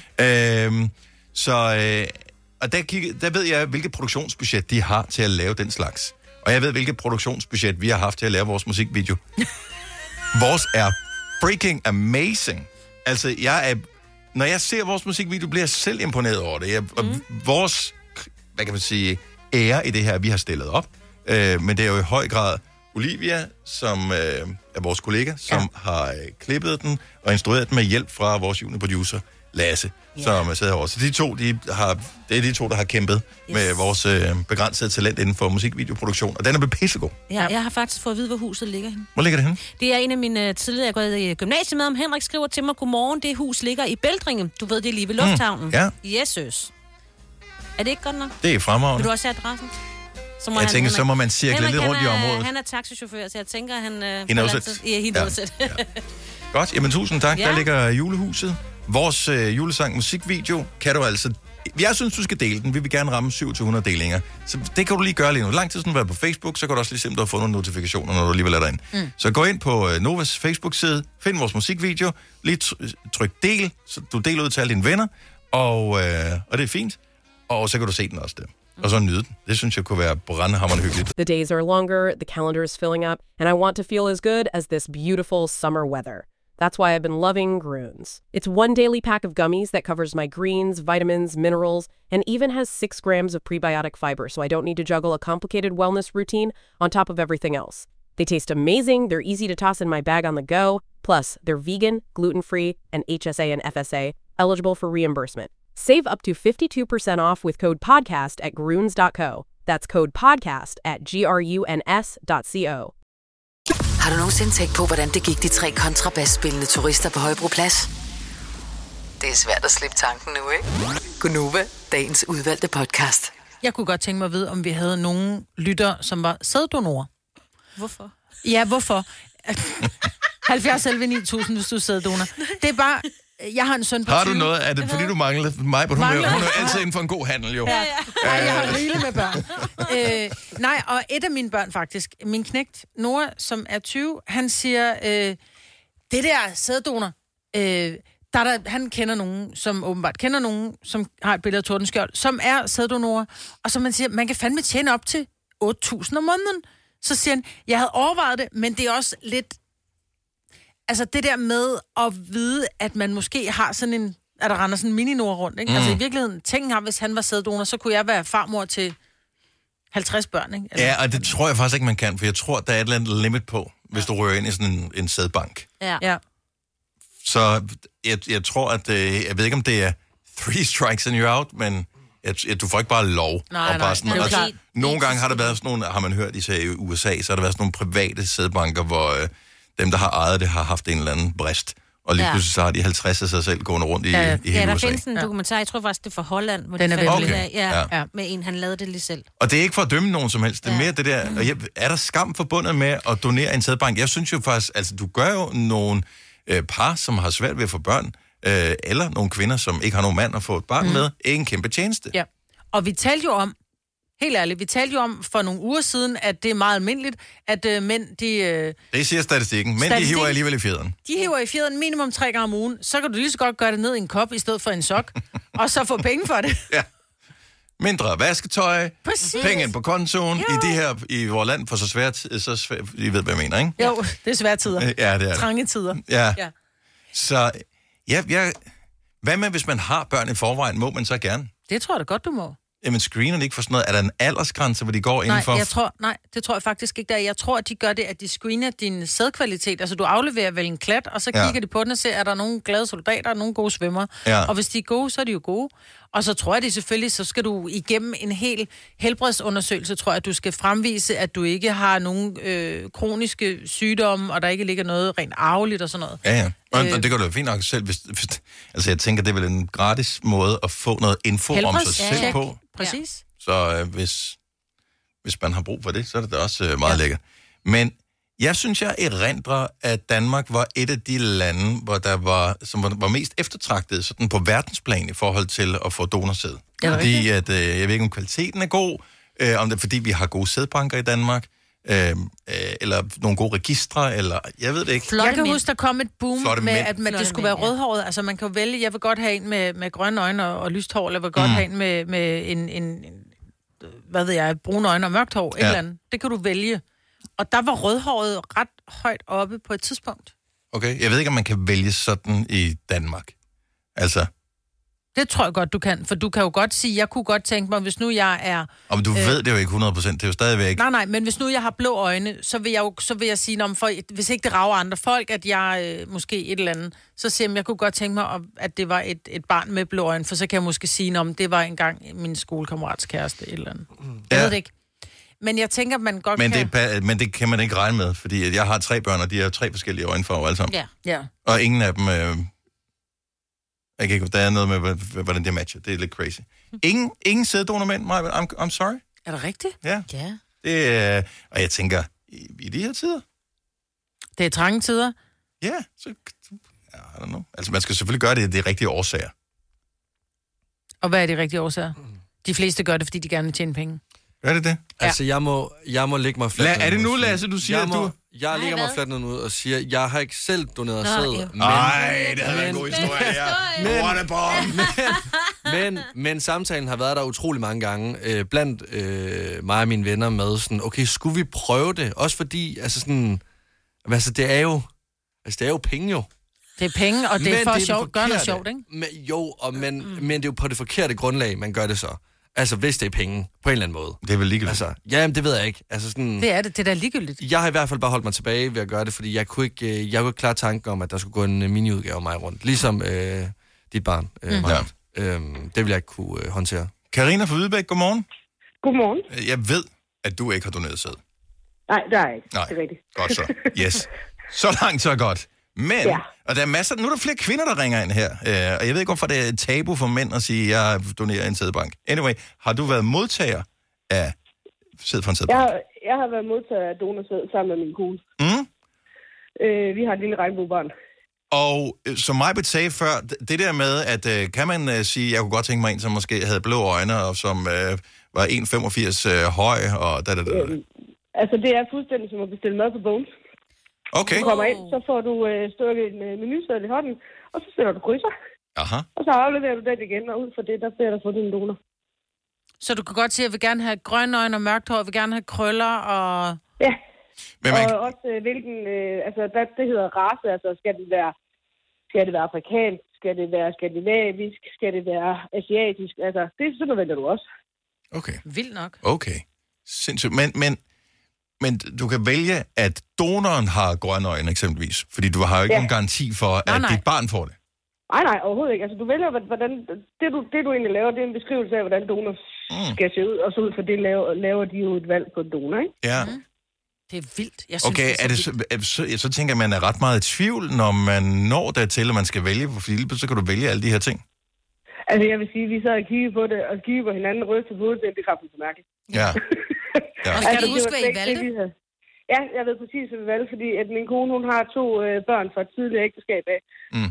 Og der ved jeg, hvilket produktionsbudget de har til at lave den slags. Og jeg ved, hvilket produktionsbudget vi har haft til at lave vores musikvideo. Vores er freaking amazing. Altså, når jeg ser vores musikvideo, bliver jeg selv imponeret over det. Vores, hvad kan man sige, ære i det her, vi har stillet op. Men det er jo i høj grad Olivia, som er vores kollega, som har klippet den og instrueret den med hjælp fra vores juniorproducer, Lasse, som sidder herovre. Så det er de to, der har kæmpet med vores begrænsede talent inden for musikvideoproduktion. Og den er blevet pissegod. Ja, jeg har faktisk fået at vide, hvor huset ligger henne. Hvor ligger det henne? Det er en af mine tidligere, jeg går i gymnasiet med, om Henrik skriver til mig, godmorgen, det hus ligger i Bæltringe. Du ved, det er lige ved lufthavnen. Ja. Jesus. Er det ikke godt nok? Det er fremragende. Vil du også have adressen? Så må man cirkle lidt rundt i området. Han er taxichauffør, så jeg tænker, han... Hinåset. Godt, jamen tusind tak. Der ligger julehuset. Vores julesang musikvideo kan du altså... Jeg synes, du skal dele den. Vi vil gerne ramme 700 delinger. Så det kan du lige gøre lige nu. Lang tid siden du er på Facebook, så kan du også lige se, om du har fået nogle notifikationer, når du alligevel er derinde. Så gå ind på Novas Facebook-side, find vores musikvideo, lige tryk del, så du deler ud til alle dine venner, og det er fint. Og så kan du se den også der. Og så nyde den. Det synes jeg kunne være brandhammerende hyggeligt. The days are longer, the calendar is filling up, and I want to feel as good as this beautiful summer weather. That's why I've been loving Groons. It's one daily pack of gummies that covers my greens, vitamins, minerals, and even has 6 grams of prebiotic fiber, so I don't need to juggle a complicated wellness routine on top of everything else. They taste amazing, they're easy to toss in my bag on the go, plus they're vegan, gluten-free, and HSA and FSA, eligible for reimbursement. Save up to 52% off with code PODCAST at Groons.co. That's code PODCAST at GRUNS.co. Har du nogensinde tænkt på, hvordan det gik de 3 kontrabasspillende turister på Højbroplads? Det er svært at slippe tanken nu, ikke? Gunova, dagens udvalgte podcast. Jeg kunne godt tænke mig at vide, om vi havde nogen lytter, som var sæddonorer. Hvorfor? Ja, hvorfor? 70 11 9000, hvis du er sæddonor. Det er bare... Jeg har en søn på 20. Har du noget? Er det fordi, du mangler mig? Hun er altid inden for en god handel, jo. Ja. Jeg har rigeligt med børn. Nej, og et af mine børn faktisk, min knægt, Nora, som er 20, han siger, det der sæddonor, han kender nogen, som åbenbart kender nogen, som har et billede af Tordenskjold, som er sæddonorer, og som man siger, man kan fandme tjene op til 8.000 om måneden. Så siger han, jeg havde overvejet det, men det er også lidt... Altså det der med at vide, at man måske har sådan en... At der render sådan en mini-Nora rundt, ikke? Altså i virkeligheden, tænk ham, hvis han var sæddonor, så kunne jeg være farmor til 50 børn, ikke? Eller, ja, og det tror jeg faktisk ikke, man kan, for jeg tror, der er et eller andet limit på, hvis du rører ind i sådan en sædbank. Ja. Så jeg tror, at... Jeg ved ikke, om det er 3 strikes and you're out, men... Du får ikke bare lov. Nej. Nogle gange har der været sådan nogle, har man hørt i USA, så har der været sådan nogle private sædbanker, hvor dem, der har ejet det, har haft en eller anden brist. Og lige pludselig så har de 50 af sig selv gående rundt i hele USA. Ja, der findes en dokumentar, jeg tror faktisk, det er fra Holland, hvor den de fandt det af, med en, han lavede det lige selv. Og det er ikke for at dømme nogen som helst, det er mere det der, og er der skam forbundet med at donere en sædbank? Jeg synes jo faktisk, altså du gør jo nogle par, som har svært ved at få børn, eller nogle kvinder, som ikke har nogen mand at få et barn med, ikke en kæmpe tjeneste. Ja, og vi talte jo om, Helt ærligt, vi talte jo om for nogle uger siden, at det er meget almindeligt, at mænd, de... Det siger statistikken. Mænd, de hiver alligevel i fjeden. De hiver i fjeden minimum 3 gange om ugen. Så kan du lige så godt gøre det ned i en kop, i stedet for en sok, og så få penge for det. Ja. Mindre vasketøj, penge ind på kontoen, i vores land for så svært, I ved, hvad jeg mener, ikke? Jo, det er svære tider. Ja, det er trange tider. Ja. Så, hvad med, hvis man har børn i forvejen, må man så gerne? Det tror jeg da godt, du må. Jamen, screener de ikke for sådan noget? Er der en aldersgrænse, hvor de går indenfor? Nej, det tror jeg faktisk ikke, der. Jeg tror, at de gør det, at de screener din sædkvalitet. Altså, du afleverer vel en klat, og så kigger de på den og ser, er der nogle glade soldater og nogle gode svømmer. Ja. Og hvis de er gode, så er de jo gode. Og så tror jeg, det selvfølgelig, så skal du igennem en hel helbredsundersøgelse, tror jeg, at du skal fremvise, at du ikke har nogen kroniske sygdomme, og der ikke ligger noget rent arveligt og sådan noget. Ja. Og det gør du jo fint nok selv. Altså, jeg tænker, det er vel en gratis måde at få noget info om sig selv på. Præcis. Så hvis man har brug for det, så er det da også meget lækkert. Men jeg synes, jeg erindrer, at Danmark var et af de lande, som var mest eftertragtet sådan på verdensplan i forhold til at få donorsæd. Fordi at, jeg ved ikke, om kvaliteten er god, om det er, fordi vi har gode sædbanker i Danmark, eller nogle gode registre, eller jeg ved det ikke. Jeg kan huske, der kom et boom med, at det skulle være rødhåret. Altså, man kan jo vælge, jeg vil godt have en med grønne øjne og lyst hår, eller jeg vil godt have en med en hvad ved jeg, brune øjne og mørkt hår, et eller andet. Det kan du vælge. Og der var rødhåret ret højt oppe på et tidspunkt. Okay, jeg ved ikke, om man kan vælge sådan i Danmark. Altså... Det tror jeg godt, du kan. For du kan jo godt sige, jeg kunne godt tænke mig, hvis nu jeg er... Men du ved det jo ikke 100%, det er jo stadigvæk... Nej, men hvis nu jeg har blå øjne, så vil jeg sige, hvis ikke det rager andre folk, at jeg måske et eller andet, så siger jeg kunne godt tænke mig, at det var et barn med blå øjne, for så kan jeg måske sige, om det var engang min skolekammerats kæreste, et eller andet. Jeg ved det ikke. Men jeg tænker, man godt kan... Men det kan man ikke regne med, fordi jeg har 3 børn, og de har 3 forskellige øjenfarver alle sammen. Ja. Og ingen af dem... Jeg kan ikke, der er noget med, hvordan det matcher. Det er lidt crazy. Ingen sæddonormænd, Maja. I'm sorry. Er det rigtigt? Ja. Det, og jeg tænker, i de her tider? Det er trange tider? Ja, så... I don't know. Altså, man skal selvfølgelig gøre det rigtige årsager. Og hvad er de rigtige årsager? De fleste gør det, fordi de gerne vil tjene penge. Er det det? Ja. Altså, jeg må lægge mig fladt ned. Er det nu, Lasse, du siger, at du... Jeg lægger mig fladt ned ud og siger, at jeg har ikke selv doneret sæd. Nej, det havde været en god historie, Men samtalen har været der utrolig mange gange, blandt mig og mine venner med sådan, okay, skulle vi prøve det? Også fordi, det er jo penge jo. Det er penge, og det er for at gøre noget sjovt, ikke? Men det er jo på det forkerte grundlag, man gør det så. Altså, hvis det er penge, på en eller anden måde. Det er vel ligegyldigt? Altså, jamen, det ved jeg ikke. Altså, sådan, det er det er da ligegyldigt. Jeg har i hvert fald bare holdt mig tilbage ved at gøre det, fordi jeg kunne ikke klare tanken om, at der skulle gå en miniudgave af mig rundt. Ligesom dit barn, det vil jeg ikke kunne håndtere. Karina fra Hvidebæk, godmorgen. Godmorgen. Jeg ved, at du ikke har doneret sæd. Nej, det er ikke. Nej. Det er rigtigt. Godt så. Yes. Så langt, så godt. Men, og der er masser, nu er der flere kvinder, der ringer ind her, og jeg ved ikke, hvorfor det er et tabu for mænd at sige, at jeg donerer en sædbank. Anyway, har du været modtager af sæd fra en sædbank? Jeg har været modtager af donorsæd sammen med min kone. Vi har et lille regnbuebarn. Og som mig sagde før, det der med, at kan man sige, jeg kunne godt tænke mig en, som måske havde blå øjne, og som var 1,85 høj, og altså, det er fuldstændig som at bestille mad på Bones. Okay. Du kommer ind, så får du stukket en menuseddel i hånden, og så sætter du krydser. Aha. Og så afleverer du den igen, og ud fra det, der ser du for din donor. Så du kan godt sige, at jeg vil gerne have grønne øjne og mørkt hår, jeg vil gerne have krøller og... Ja, og også hvilken, det hedder race, altså skal det være afrikansk, skal det være skandinavisk, skal det være asiatisk, altså det er sådan, vælger du også. Okay. Vildt nok. Okay. Sindssygt. Men du kan vælge, at donoren har grønne øjne eksempelvis, fordi du har jo ikke nogen garanti for, at dit barn får det. Nej, overhovedet ikke. Altså, du vælger, hvordan... Det du egentlig laver, det er en beskrivelse af, hvordan donor skal se ud, og så ud for det laver de jo et valg på donor, ikke? Ja. Det er vildt. Jeg synes, okay, så tænker jeg, at man er ret meget i tvivl, når man når dertil, at man skal vælge, for så kan du vælge alle de her ting. Altså, jeg vil sige, vi sad og kiggede på det, og kiggede på hinanden, rystede på hovedet, det er kraftigt så mærkeligt. Ja. Og skal du huske, hvad I valgte? Ja, jeg ved præcis, hvad vi valgte, fordi at min kone, hun har 2 børn fra et tidligere ægteskab af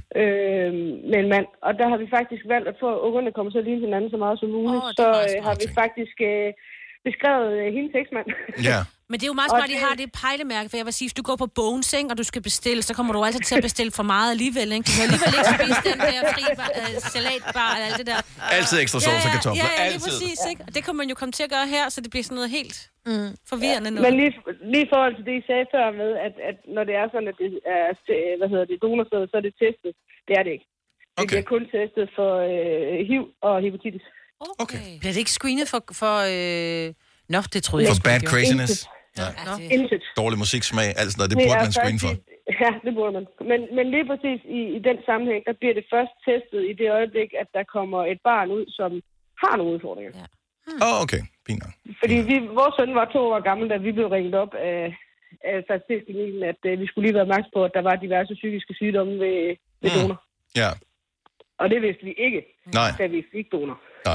med en mand. Og der har vi faktisk valgt at få ungerne komme så lige hinanden så meget som muligt. Så har vi faktisk beskrevet hendes eksmand. Ja. Men det er jo meget smart, at de har det pejlemærke, for jeg vil sige, hvis du går på Bogens, ikke, og du skal bestille, så kommer du altid til at bestille for meget alligevel, ikke? Du kan alligevel ikke spise den der fri salatbar og alt det der. Altid ekstra sovs og kartofler. Ja, lige præcis, ikke? Og det kan man jo komme til at gøre her, så det bliver sådan noget helt forvirrende nu. Men lige i forhold til det, I sagde før med, at når det er sådan, at det er donorsæd, så er det testet. Det er det ikke. Det bliver kun testet for HIV og hepatitis. Okay. Bliver det ikke screenet for det troede jeg. For bad craziness? Intet. Dårlig musiksmag, altså noget, det burde man screene for. Ja, det burde man. Men lige præcis i den sammenhæng, der bliver det først testet i det øjeblik, at der kommer et barn ud, som har nogle udfordringer. Ja. Okay. Fint. Fordi vores søn var 2 år gammel, da vi blev ringet op af fertilitetsklinikken, at vi skulle lige være opmærksom på, at der var diverse psykiske sygdomme ved donor. Ja. Og det vidste vi ikke, da vi fik donor. Nej.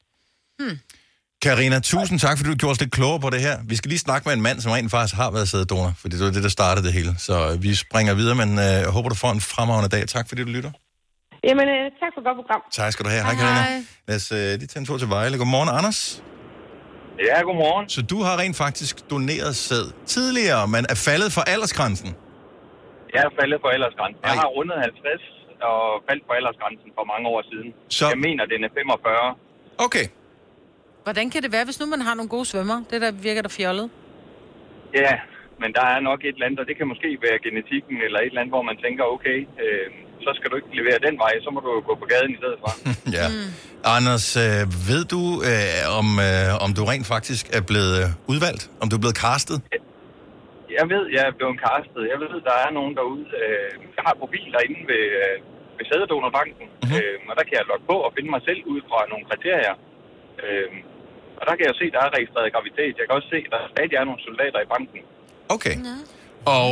Karina, tusind tak, fordi du gjorde os lidt klogere på det her. Vi skal lige snakke med en mand, som rent faktisk har været sæddonor, fordi det var det, der startede det hele. Så vi springer videre, men jeg håber, du får en fremragende dag. Tak, fordi du lytter. Jamen, tak for et godt program. Tak skal du have. Hej, Karina. Lad os lige tage en tur til Vejle. Godmorgen, Anders. Ja, godmorgen. Så du har rent faktisk doneret sæd tidligere, men er faldet for aldersgrænsen? Jeg er faldet for aldersgrænsen. Jeg har rundet 50 og faldt for aldersgrænsen for mange år siden. Så... Jeg mener, den er 45. Okay. Hvordan kan det være, hvis nu man har nogle gode svømmer? Det der virker der fjollet. Ja, men der er nok et eller andet, og det kan måske være genetikken eller et eller andet, hvor man tænker, okay, så skal du ikke levere den vej, så må du gå på gaden i stedet for. Ja. Anders, ved du, om du rent faktisk er blevet udvalgt? Om du er blevet castet? Jeg ved, jeg er blevet castet. Jeg ved, der er nogen derude. Jeg har profil derinde ved sæddonorbanken, og der kan jeg logge på og finde mig selv ud fra nogle kriterier. Og der kan jeg se, at der er registreret graviditet. Jeg kan også se, at der stadig er nogle soldater i banken. Okay. Og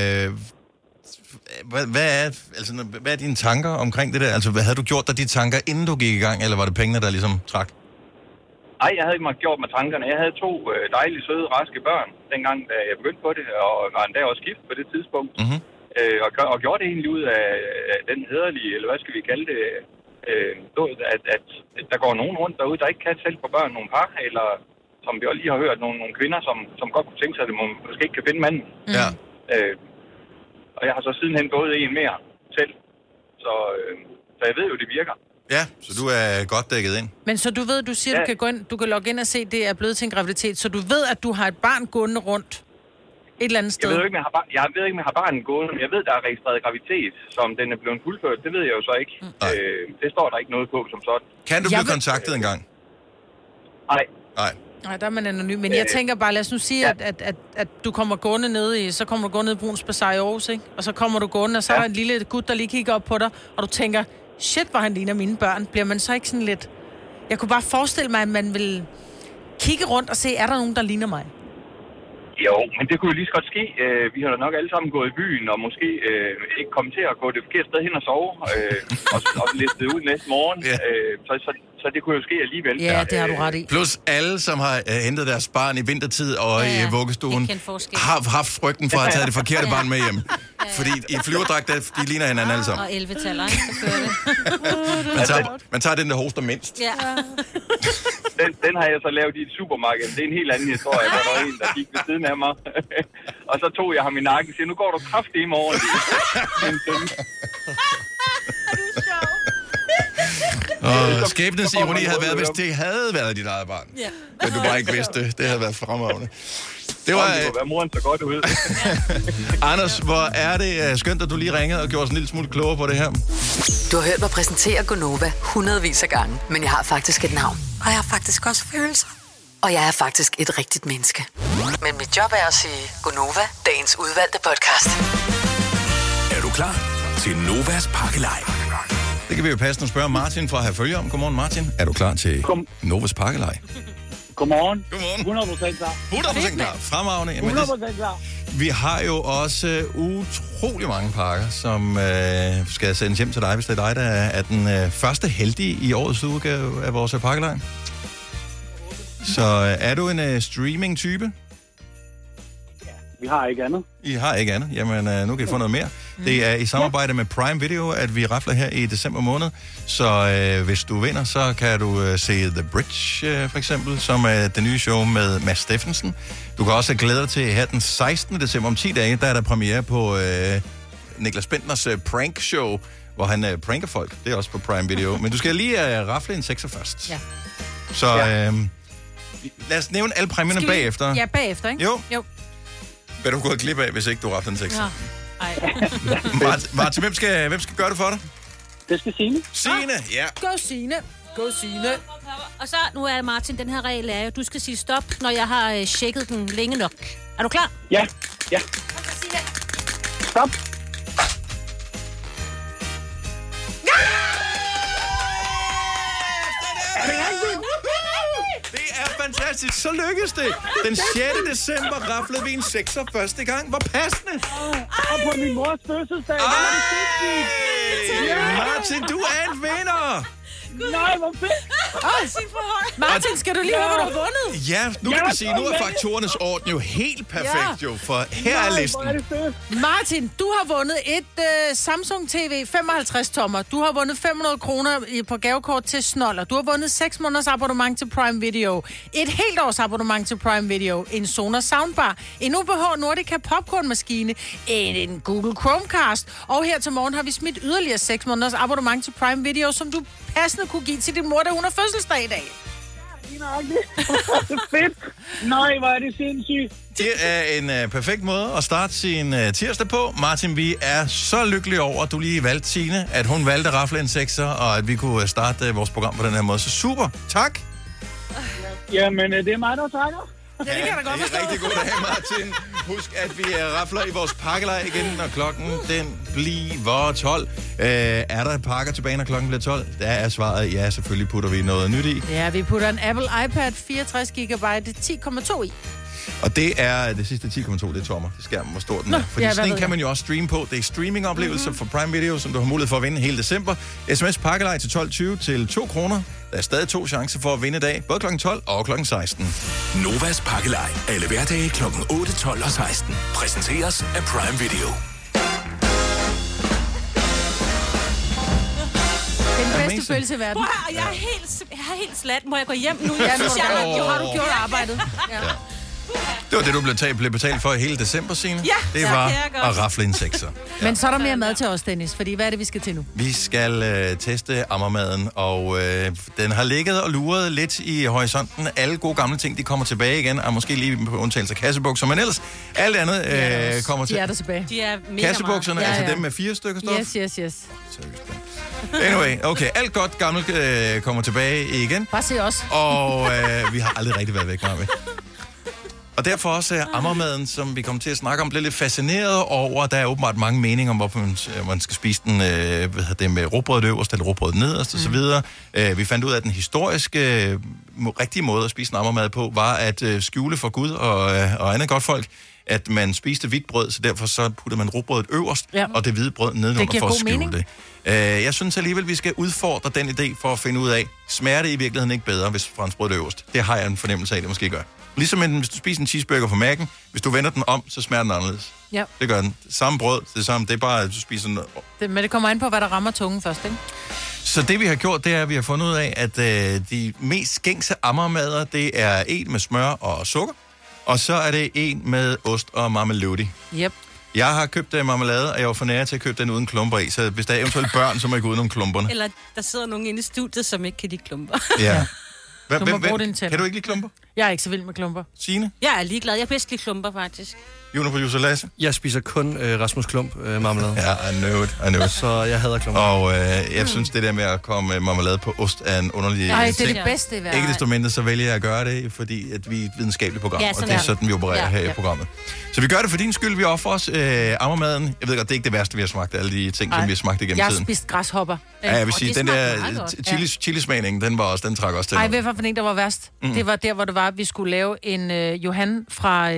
hvad er dine tanker omkring det der? Altså, havde du gjort dig de tanker, inden du gik i gang, eller var det pengene, der ligesom trak? Nej, jeg havde ikke gjort mig tankerne. Jeg havde 2 dejlige, søde, raske børn, dengang da jeg begyndte på det, og var endda også gift på det tidspunkt. Og gjorde det egentlig ud af den hæderlige, eller hvad skal vi kalde det, at der går nogen rundt derude, der ikke kan selv få børn, nogle par, eller som vi også lige har hørt, nogle kvinder, som godt kunne tænke sig, at de måske ikke kan finde manden. Ja. Og jeg har så sidenhen gået en mere selv, så jeg ved jo, det virker. Ja, så du er godt dækket ind. Men så du ved, du siger, du kan gå ind, du kan logge ind og se, det er blevet til en graviditet, så du ved, at du har et barn gående rundt et eller andet sted? Jeg ved ikke, om jeg har barnet gående, men jeg ved, der er registreret graviditet, som den er blevet fuldført. Det ved jeg jo så ikke. Det står der ikke noget på som sådan. Kan du blive kontaktet engang? Nej. Nej, der er man anonym. Men jeg tænker bare, lad os nu sige, at du kommer gående ned i, så kommer du gående ned i Bruns Bazaar i Aarhus, ikke? Og så kommer du gående, og så er der en lille gut, der lige kigger op på dig, og du tænker, shit, hvor han ligner mine børn. Bliver man så ikke sådan lidt... Jeg kunne bare forestille mig, at man vil kigge rundt og se, er der nogen, der ligner mig? Jo, men det kunne jo lige så godt ske. Vi har da nok alle sammen gået i byen, og måske ikke kommet til at gå det forkerte sted hen og sove, og listet ud næste morgen. Så det kunne jo ske alligevel. Ja, det har du ret i. Plus alle, som har hentet deres barn i vintertid og i vuggestuen, har haft frygten for at have taget det forkerte barn med hjem. Fordi i flyverdragt, de ligner hinanden alle sammen. Og 11-taller, ikke? Så kører det. man tager den, der hoster mindst. Ja. Den har jeg så lavet i et supermarked. Det er en helt anden historie. Der var en, der gik ved siden af mig. Og så tog jeg ham i nakken og siger, nu går du kraftedeme over det. Og skæbnens ironi havde været, hvis det havde været dit eget barn. Ja. Men du bare ikke vidste det. Det havde været fremragende. Det var moren så godt ud. Anders, hvor er det skønt, at du lige ringede og gjorde os en lille smule klogere på det her. Du har hørt mig præsentere Gonova hundredvis af gange, men jeg har faktisk et navn. Og jeg har faktisk også følelser. Og jeg er faktisk et rigtigt menneske. Men mit job er at sige Gonova, dagens udvalgte podcast. Er du klar til Novas pakkelej? Det kan vi jo passende spørge Martin fra Herfølge om. Godmorgen, Martin. Er du klar til Novas pakkelej? Godmorgen. 100% klar. 100% klar. Fremragende. 100% klar. Vi har jo også utrolig mange pakker, som skal sendes hjem til dig, hvis det er dig, der er den første heldige i årets udgave af vores pakkelej. Så er du en streaming-type? Ja, vi har ikke andet. I har ikke andet? Jamen, nu kan I få noget mere. Det er i samarbejde med Prime Video, at vi rafler her i december måned. Så hvis du vinder, så kan du se The Bridge, for eksempel, som er det nye show med Mads Steffensen. Du kan også glæde dig til her den 16. december om 10 dage, der er der premiere på Niklas Bentners prank show, hvor han pranker folk. Det er også på Prime Video. Men du skal lige rafle en 6'er først. Ja. Så lad os nævne alle præmierne bagefter. Ja, bagefter, ikke? Jo. Hvad du gået glip af, hvis ikke du rafler en 6'er? Ja. Martin, hvem skal gøre det for dig? Det skal Signe. Signe, ja. Gå Signe. Og så, nu er Martin, den her regel er jo, du skal sige stop, når jeg har tjekket den længe nok. Er du klar? Ja. Stop. Det er fantastisk. Så lykkes det. Den 6. december raflede vi en 6'er første gang. Hvor passende. Og på min mors fødselsdag. Martin, du er en vinder. Nej, hvor fedt. Martin, skal du lige høre, hvad du har vundet? Ja, nu kan vi sige, nu er faktorernes orden jo helt perfekt, jo, for her er listen. Martin, du har vundet et Samsung TV 55-tommer. Du har vundet 500 kroner på gavekort til Snoller. Du har vundet 6 måneders abonnement til Prime Video. Et helt års abonnement til Prime Video. En Sonos Soundbar. En UBH Nordica popcornmaskine. En Google Chromecast. Og her til morgen har vi smidt yderligere 6 måneders abonnement til Prime Video, som du passende kunne give til din mor, da hun har fødselsdag i dag. Fedt. Nej, hvor er det sindssygt. Det er en perfekt måde at starte sin tirsdag på. Martin, vi er så lykkelige over, at du lige valgte Signe, at hun valgte at rafle en 6'er, og at vi kunne starte vores program på den her måde. Så super. Tak. Jamen, det er mig, der takker. Ja, det kan jeg da godt forstå. Det er rigtig godt at have, Martin. Husk, at vi rafler i vores pakkelej igen, når klokken den bliver 12. Er der pakker tilbage, når klokken bliver 12? Der er svaret, ja, selvfølgelig putter vi noget nyt i. Ja, vi putter en Apple iPad 64 GB 10,2 i. Og det er det sidste 10,2, det er tommer. Det skærmen, hvor stor den er. Fordi sådan en kan man jo også streame på. Det er streaming-oplevelser for Prime Video, som du har mulighed for at vinde hele december. SMS pakkelej til 12.20 til 2 kroner. Der er stadig 2 chancer for at vinde i dag, både kl. 12 og kl. 16. Novas pakkelej. Alle hverdage kl. 8, 12 og 16. Præsenteres af Prime Video. Den bedste følelse i verden. Jeg er helt slat. Må jeg gå hjem nu? Ja, har du gjort arbejdet? Ja. Det var det, du blev betalt for i hele december, Signe. Ja, det var at rafle en 6'er. Men så er der mere mad til os, Dennis, fordi hvad er det, vi skal til nu? Vi skal teste Ammermaden, og den har ligget og luret lidt i horisonten. Alle gode gamle ting, de kommer tilbage igen, og måske lige på undtagelse af kassebukser, men ellers alt andet kommer til. De er der tilbage. De er mega kassebukserne, altså dem med 4 stykker stof? Yes. Seriøst. Anyway, okay, alt godt gammelt kommer tilbage igen. Bare se os. Og vi har aldrig rigtig været væk med. Og derfor også er Ammermaden, som vi kommer til at snakke om, bliver lidt fascineret over. Der er åbenbart mange meninger om, hvorfor man skal spise den med rugbrødet øverst eller rugbrødet nederst osv. Vi fandt ud af, at den historiske rigtige måde at spise en ammermad på, var at skjule for Gud og andet godt folk, at man spiste hvidt brød, så derfor så puttede man rugbrødet øverst, og det hvide brød nedenunder for at skjule mening. Det. Jeg synes alligevel, vi skal udfordre den idé for at finde ud af, smager det i virkeligheden ikke bedre, hvis franskbrødet er øverst? Det har jeg en fornemmelse af, det måske gør. Ligesom hvis du spiser en cheeseburger fra Mac'en, hvis du vender den om, så smager den anderledes. Ja. Det gør den. Samme brød, det samme. Det er bare, at du spiser noget. Men det kommer an på, hvad der rammer tungen først, ikke? Så det, vi har gjort, det er, at vi har fundet ud af, at de mest gængse ammermader, det er en med smør og sukker, og så er det en med ost og marmelade. Yep. Jeg har købt marmelade, og jeg var for nær til at købe den uden klumper i, så hvis der er eventuelt børn, så må jeg gå udenom klumperne. Eller der sidder nogen inde i studiet, som ikke kan lide klumper. Ja. Kan du ikke lide klumper? Jeg er ikke så vild med klumper. Signe? Jeg er ligeglad. Jeg bedst lide klumper, faktisk. Juniorproducer Lasse? Jeg spiser kun Rasmus Klump marmelade. Ja, I know it. Så jeg hader klumper. Og jeg synes, det der med at komme marmelade på ost er en underlig ting. Nej, det er det bedste i verden. Ikke desto mindre, så vælger jeg at gøre det, fordi at vi er et videnskabeligt program, og det er sådan, vi opererer her i programmet. Så vi gør det for din skyld. Vi offrer os ammermaden. Jeg ved godt, det er ikke det værste, vi har smagt. Alle de ting, som vi har smagt igennem tiden. Jeg har spist græshopper. Ja, jeg vil sige, den der chilismagning, den trak også til. Ej, hvad for en, der var værst? Det var der, hvor det var, at vi skulle lave en Johan fra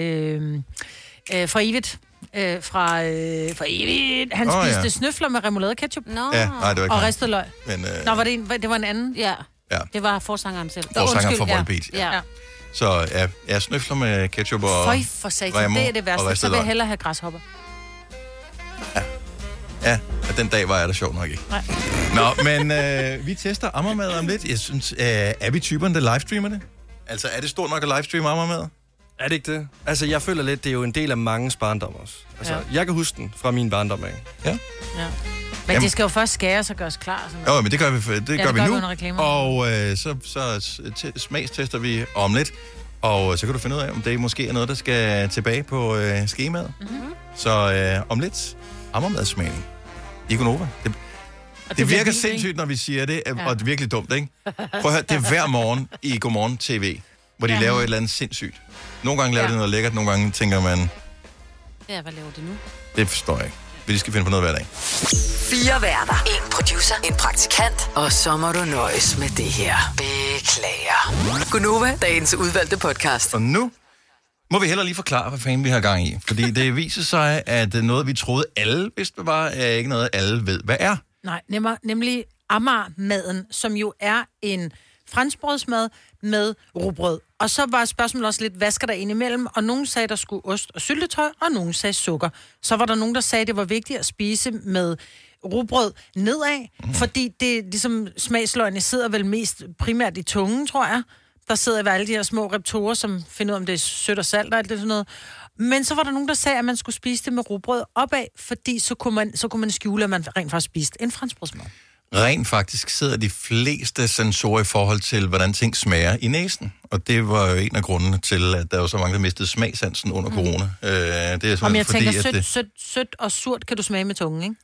Ivet. Fra Ivet. Han spiste snøfler med remoulade ketchup. Ja, nej, det var ikke og ristet løg. Men, Nå, det var en anden? Ja. Det var forsangeren selv. Forsangeren fra Volbeat. Ja. Så jeg snøfler med ketchup og Føj for satan, det er det værste. Så vil jeg hellere have græshopper. Ja. Ja, den dag var jeg der sjov nok ikke. Nej. Nå, men vi tester Amagermad om lidt. Jeg synes, er vi typerne, der livestreamer det? Altså, er det stort nok at livestreame Amagermad? Er det ikke det? Altså, jeg føler lidt, det er jo en del af manges barndom også. Altså, jeg kan huske den fra min barndom af. Ja. Men det skal jo først skæres og gøres klar. Jo, men det gør vi nu. Og så smagstester vi om lidt. Og så kan du finde ud af, om det måske er noget, der skal tilbage på skemaet. Mm-hmm. Så om lidt, Amagermadsmagning i Gonova. Det virker sindssygt, når vi siger det, og det er virkelig dumt, ikke? Prøv at høre, det er hver morgen i Godmorgen TV, hvor de laver et eller andet sindssygt. Nogle gange laver de noget lækkert, nogle gange tænker man... Ja, hvad laver de nu? Det forstår jeg ikke. Vi skal finde på noget hver dag. 4 værter. 1 producer. 1 praktikant. Og så må du nøjes med det her. Beklager. Gonova, dagens udvalgte podcast. Og nu må vi heller lige forklare, hvad fanden vi har gang i. Fordi det viser sig, at noget, vi troede alle vidste, var ikke noget, alle ved, hvad er. Nej, nemlig Amagermaden, som jo er en franskbrødsmad med rugbrød. Og så var spørgsmålet også lidt, hvad skal der ind imellem? Og nogen sagde, der skulle ost og syltetøj, og nogen sagde sukker. Så var der nogen, der sagde, det var vigtigt at spise med rugbrød nedad, fordi det ligesom smagsløgene sidder vel mest primært i tungen, tror jeg. Der sidder ved alle de her små reptorer, som finder ud af, om det er sødt og salt og alt det sådan noget. Men så var der nogen, der sagde, at man skulle spise det med rugbrød opad, fordi så kunne man skjule, at man rent faktisk spiste en franskbrødsmad. Rent faktisk sidder de fleste sensorer i forhold til, hvordan ting smager i næsen. Og det var jo en af grundene til, at der var så mange, der mistede smagsansen under corona. Det er jeg tænker, sødt og surt kan du smage med tungen, ikke?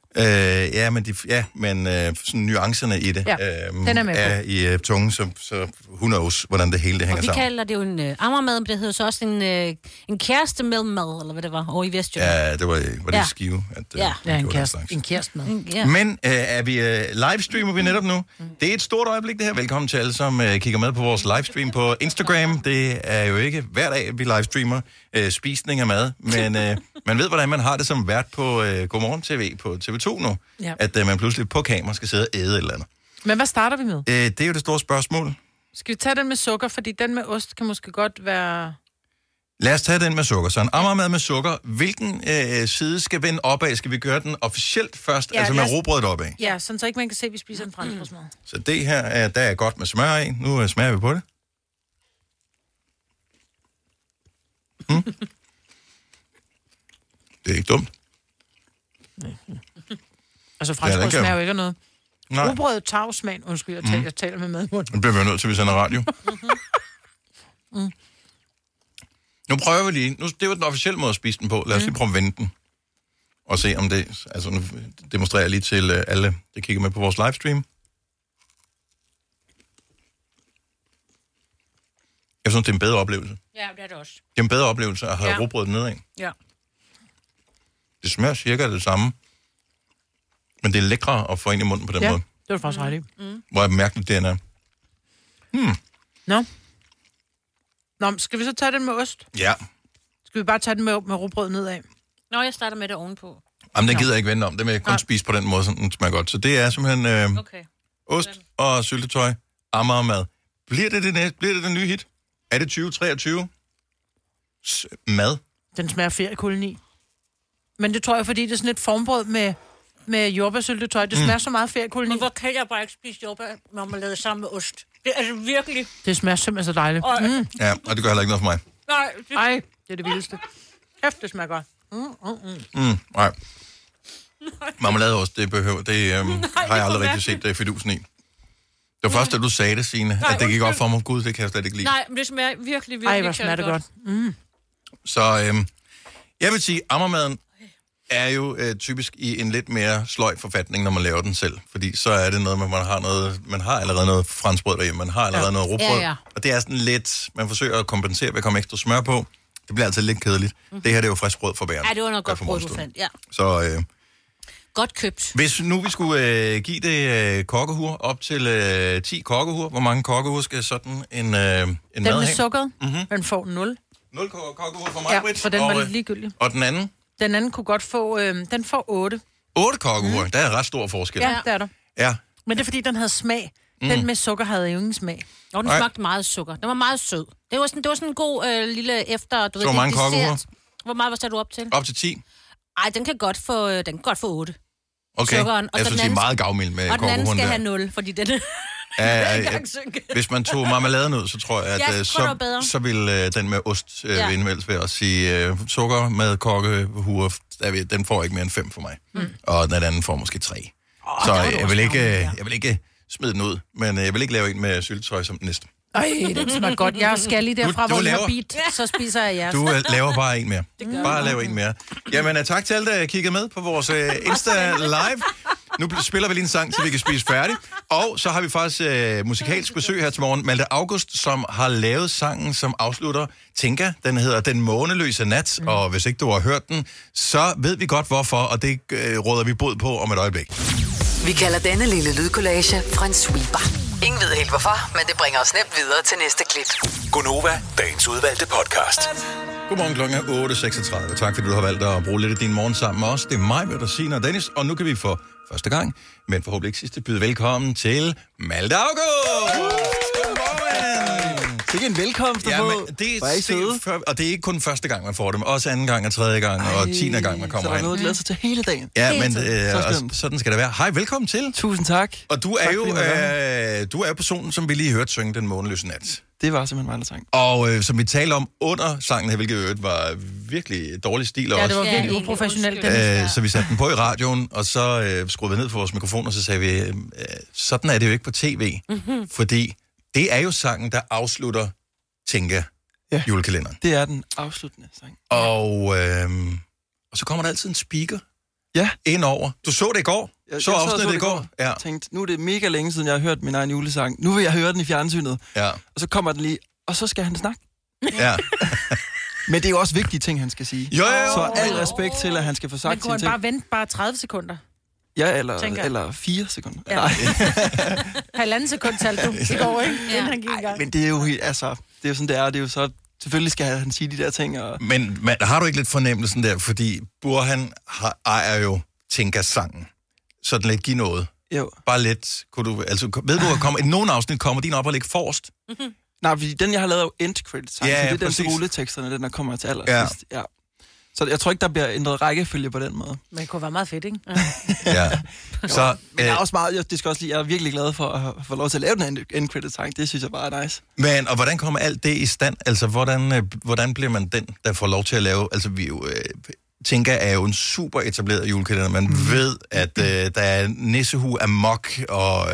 Men sådan nuancerne i det den er i tungen, så who knows, hvordan det hele det hænger sammen. Og vi kalder det jo en Amagermad, men det hedder så også en kæreste-mellemmad, eller hvad det var, over i Vestjylland. Ja, det var det skive. En kæreste-mad. Ja. Men er vi livestreamer vi netop nu? Det er et stort øjeblik, det her. Velkommen til alle, som kigger med på vores livestream på Instagram. Det er jo ikke hver dag, vi livestreamer spisning af mad, men man ved, hvordan man har det som vært på Godmorgen TV på TV2 nu. Ja. At man pludselig på kamera skal sidde og æde et eller andet. Men hvad starter vi med? Det er jo det store spørgsmål. Skal vi tage den med sukker, fordi den med ost kan måske godt være... Lad os tage den med sukker. Så en Amagermad med sukker. Hvilken side skal vende opad? Skal vi gøre den officielt først, altså med rugbrødet opad? Ja, sådan så ikke man kan se, at vi spiser en franskbrødsmad. Så det her, der er godt med smør i. Nu smager vi på det. Det er ikke dumt. Altså franskbrød smager jo ikke af noget. Rugbrødet tager smagen. Undskyld, jeg taler med madmunden. Det bliver vi nødt til, at vi sender radio. Nu prøver vi lige. Det er jo den officielle måde at spise den på. Lad os lige prøve at vende den. Og se om det... Altså, nu demonstrerer jeg lige til alle, der kigger med på vores livestream. Jeg synes, det er en bedre oplevelse. Ja, det er det også. Det er en bedre oplevelse at have rugbrødet nedad. Ja. Det smager cirka det samme. Men det er lækre at få ind i munden på den måde. Ja, det er faktisk ret i. Hvor er mærkeligt, det er. Nå, skal vi så tage den med ost? Ja. Skal vi bare tage den med rugbrød nedad? Nå, jeg starter med det ovenpå. Jamen, den gider jeg ikke vente om. Det vil jeg kun spise på den måde, så den smager godt. Så det er simpelthen ost og syltetøj, Amagermad. Bliver det det nye hit? Er det 2023? Mad? Den smager feriekoloni. Men det tror jeg, fordi det er sådan et formbrød med jordbærsyltetøj. Det smager så meget feriekoloni. Men hvor kan jeg bare ikke spise jordbærmarmelade sammen med ost? Det er altså virkelig... Det smager simpelthen så dejligt. Ja, og det gør heller ikke noget for mig. Nej, det er det vildeste. Kæft, det smager godt. Nej. Marmeladeost, det har jeg aldrig rigtig set fidusen i. Det var først, da du sagde det, Signe, at det gik op for mig. Gud, det kan jeg slet ikke lide. Nej, men det smager virkelig hvor smager det godt. Så jeg vil sige, Amagermaden er jo typisk i en lidt mere sløj forfatning, når man laver den selv. Fordi så er det noget, man har allerede noget franskbrød derhjemme, man har allerede noget rugbrød. Ja. Og det er sådan lidt, man forsøger at kompensere ved at komme ekstra smør på. Det bliver altid lidt kedeligt. Det her, det er jo frisk brød for bæren. Ja, det var noget godt brød, du fandt, ja. Så godt købt. Hvis nu vi skulle give det kokkehur op til 10 kokkehur, hvor mange kokkehur skal sådan en mad have? Den med sukkeret, den får 0. 0 kokkehur for mig, Britt. For den var lidt ligegyldig. Og den anden? Den anden kunne godt få, den får 8. 8 kokkehur? Der er ret stor forskel. Ja, det er der. Ja. Men det er fordi, den havde smag. Den med sukker havde jo ingen smag. Og den smagte meget sukker. Den var meget sød. Det var sådan en god lille efter, du ved, mange kokkehur? Hvor meget var du op til? Op til 10. Ej, den kan godt få 8. Okay, sukkeren. Og jeg synes, det er meget gavmild med og den anden skal der. have 0, fordi den Hvis man tog marmeladen ud, så tror jeg, at så ville den med ost indmeldes ved at sige sukker med kokkehure, den får ikke mere end 5 for mig. Og den anden får måske 3. Så jeg vil ikke smide den ud, men jeg vil ikke lave en med syltetøj som den næste. Ej, det smager godt. Jeg skal lige derfra, hvor den har bit, så spiser jeg jeres. Du laver bare en mere. Bare lav en mere. Jamen, tak til alle, der kiggede med på vores Insta Live. Nu spiller vi lige en sang, så vi kan spise færdigt. Og så har vi faktisk musikalsk besøg her til morgen. Malte August, som har lavet sangen, som afslutter Tinka. Den hedder Den måneløse nat, og hvis ikke du har hørt den, så ved vi godt hvorfor, og det råder vi bod på om et øjeblik. Vi kalder denne lille lydkollage en sweeper. Ingen ved helt hvorfor, men det bringer os nemt videre til næste klip. Gonova, dagens udvalgte podcast. Godmorgen, klokken 8.36. Tak fordi du har valgt at bruge lidt af din morgen sammen med os. Det er mig, Bettina og Dennis, og nu kan vi for første gang, men forhåbentlig ikke sidste, byde velkommen til Malte August! Det er ikke en velkomst, du får. Og det er ikke kun første gang, man får dem. Også anden gang og tredje gang og 10. gang, man kommer så der er noget at glæde sig til hele dagen. Ja, men sådan skal det være. Hej, velkommen til. Tusind tak. Og du er jo personen, som vi lige hørte synge Den måneløse nat. Det var simpelthen mig, der sang. Og som vi talte om under sangen her, hvilket øvrigt var virkelig dårlig stil også. Ja, det var virkelig uprofessionelt. Så vi satte den på i radioen, og så skruede vi ned for vores mikrofon, og så sagde vi, sådan er det jo ikke på tv. Fordi det er jo sangen, der afslutter Tinka julekalenderen. Det er den afsluttende sang. Og så kommer der altid en speaker indover. Du så det i går? Jeg så afsnittet i går? Ja. Jeg tænkte, nu er det mega længe siden, jeg har hørt min egen julesang. Nu vil jeg høre den i fjernsynet. Ja. Og så kommer den lige, og så skal han snakke. Ja. Men det er jo også vigtige ting, han skal sige. Jo. Så al respekt til, at han skal få sagt sine ting. Men kunne han bare vente 30 sekunder? Ja, eller 4 sekunder. Ja. Halvanden sekund talte du i går, ikke? Inden han gik i gang. Men det er jo helt, altså, det er jo sådan, det er. Det er jo så, selvfølgelig skal han sige de der ting. Og... Men har du ikke lidt fornemmelsen der, fordi Burhan ejer jo Tinka-sangen. Sådan lidt give noget. Jo. Bare lidt, ved du, at i nogen afsnit kommer din op og ligge forrest? Nej, fordi den, jeg har lavet, er jo end-credit-sang, så det er den til rulleteksterne, den der kommer til allersidst. Ja. Så jeg tror ikke, der bliver ændret rækkefølge på den måde. Men det kunne være meget fedt, ikke? Ja. Så, men jeg er også meget, det skal også lige, jeg er virkelig glad for at få lov til at lave den end-credit-sang. Det synes jeg bare er nice. Men, og hvordan kommer alt det i stand? Altså, hvordan bliver man den, der får lov til at lave... Altså, vi jo... Tinka er jo en super etableret julekalender. Man ved, at der er nissehue amok og...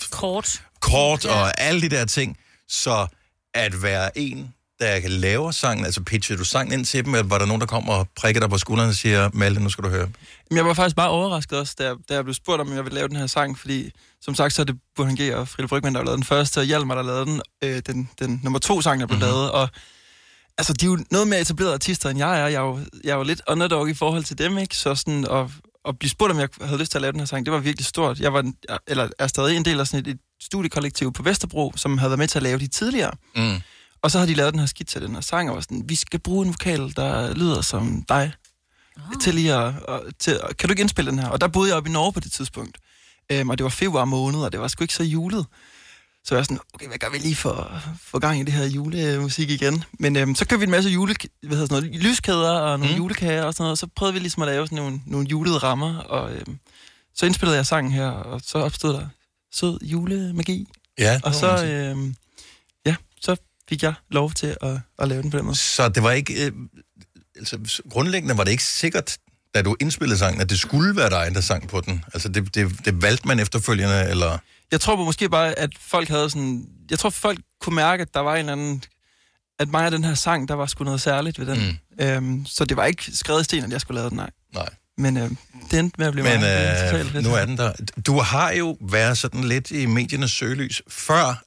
Kort og alle de der ting. Så at være en, der kan lave sangen, altså pitchede du sangen ind til dem, eller var der nogen, der kom og prikker dig på skulderen og siger, Malte, nu skal du høre? Jeg var faktisk bare overrasket også, da jeg blev spurgt, om jeg ville lave den her sang, fordi som sagt, så er det Burhan G. og Frille Brygmann, der har lavet den første, og Hjalmar, der lavede den, den nummer 2 sang, der blev lavet, og altså, de er jo noget mere etablerede artister, end jeg er. Jeg er jo lidt underdog i forhold til dem, ikke? Så sådan, at blive spurgt, om jeg havde lyst til at lave den her sang, det var virkelig stort. Jeg er stadig en del af sådan et studiekollektiv på Vesterbro, som havde været med til at lave de tidligere. Og så har de lavet den her skit til den her sang, og var sådan, vi skal bruge en vokal, der lyder som dig, til lige kan du ikke indspille den her? Og der boede jeg oppe i Norge på det tidspunkt. Og det var februar måned, og det var sgu ikke så julet. Så jeg var sådan, okay, hvad gør vi lige for gang i det her julemusik igen? Men så købte vi en masse lyskæder og nogle julekager og sådan noget, og så prøvede vi ligesom at lave sådan nogle julede rammer, og så indspillede jeg sangen her, og så opstod der sød julemagi. Ja. Og så, så fik jeg lov til at lave den på den måde. Så det var ikke... altså, grundlæggende var det ikke sikkert, da du indspillede sangen, at det skulle være dig, der sang på den? Altså, det valgte man efterfølgende, eller... Jeg tror måske bare, at folk havde sådan... Jeg tror, folk kunne mærke, at der var en eller anden... At mig af den her sang, der var sgu noget særligt ved den. Så det var ikke skrevet i sten, at jeg skulle lave den, nej. Men det endte med at blive meget nu er den der. Du har jo været sådan lidt i mediernes søgelys, før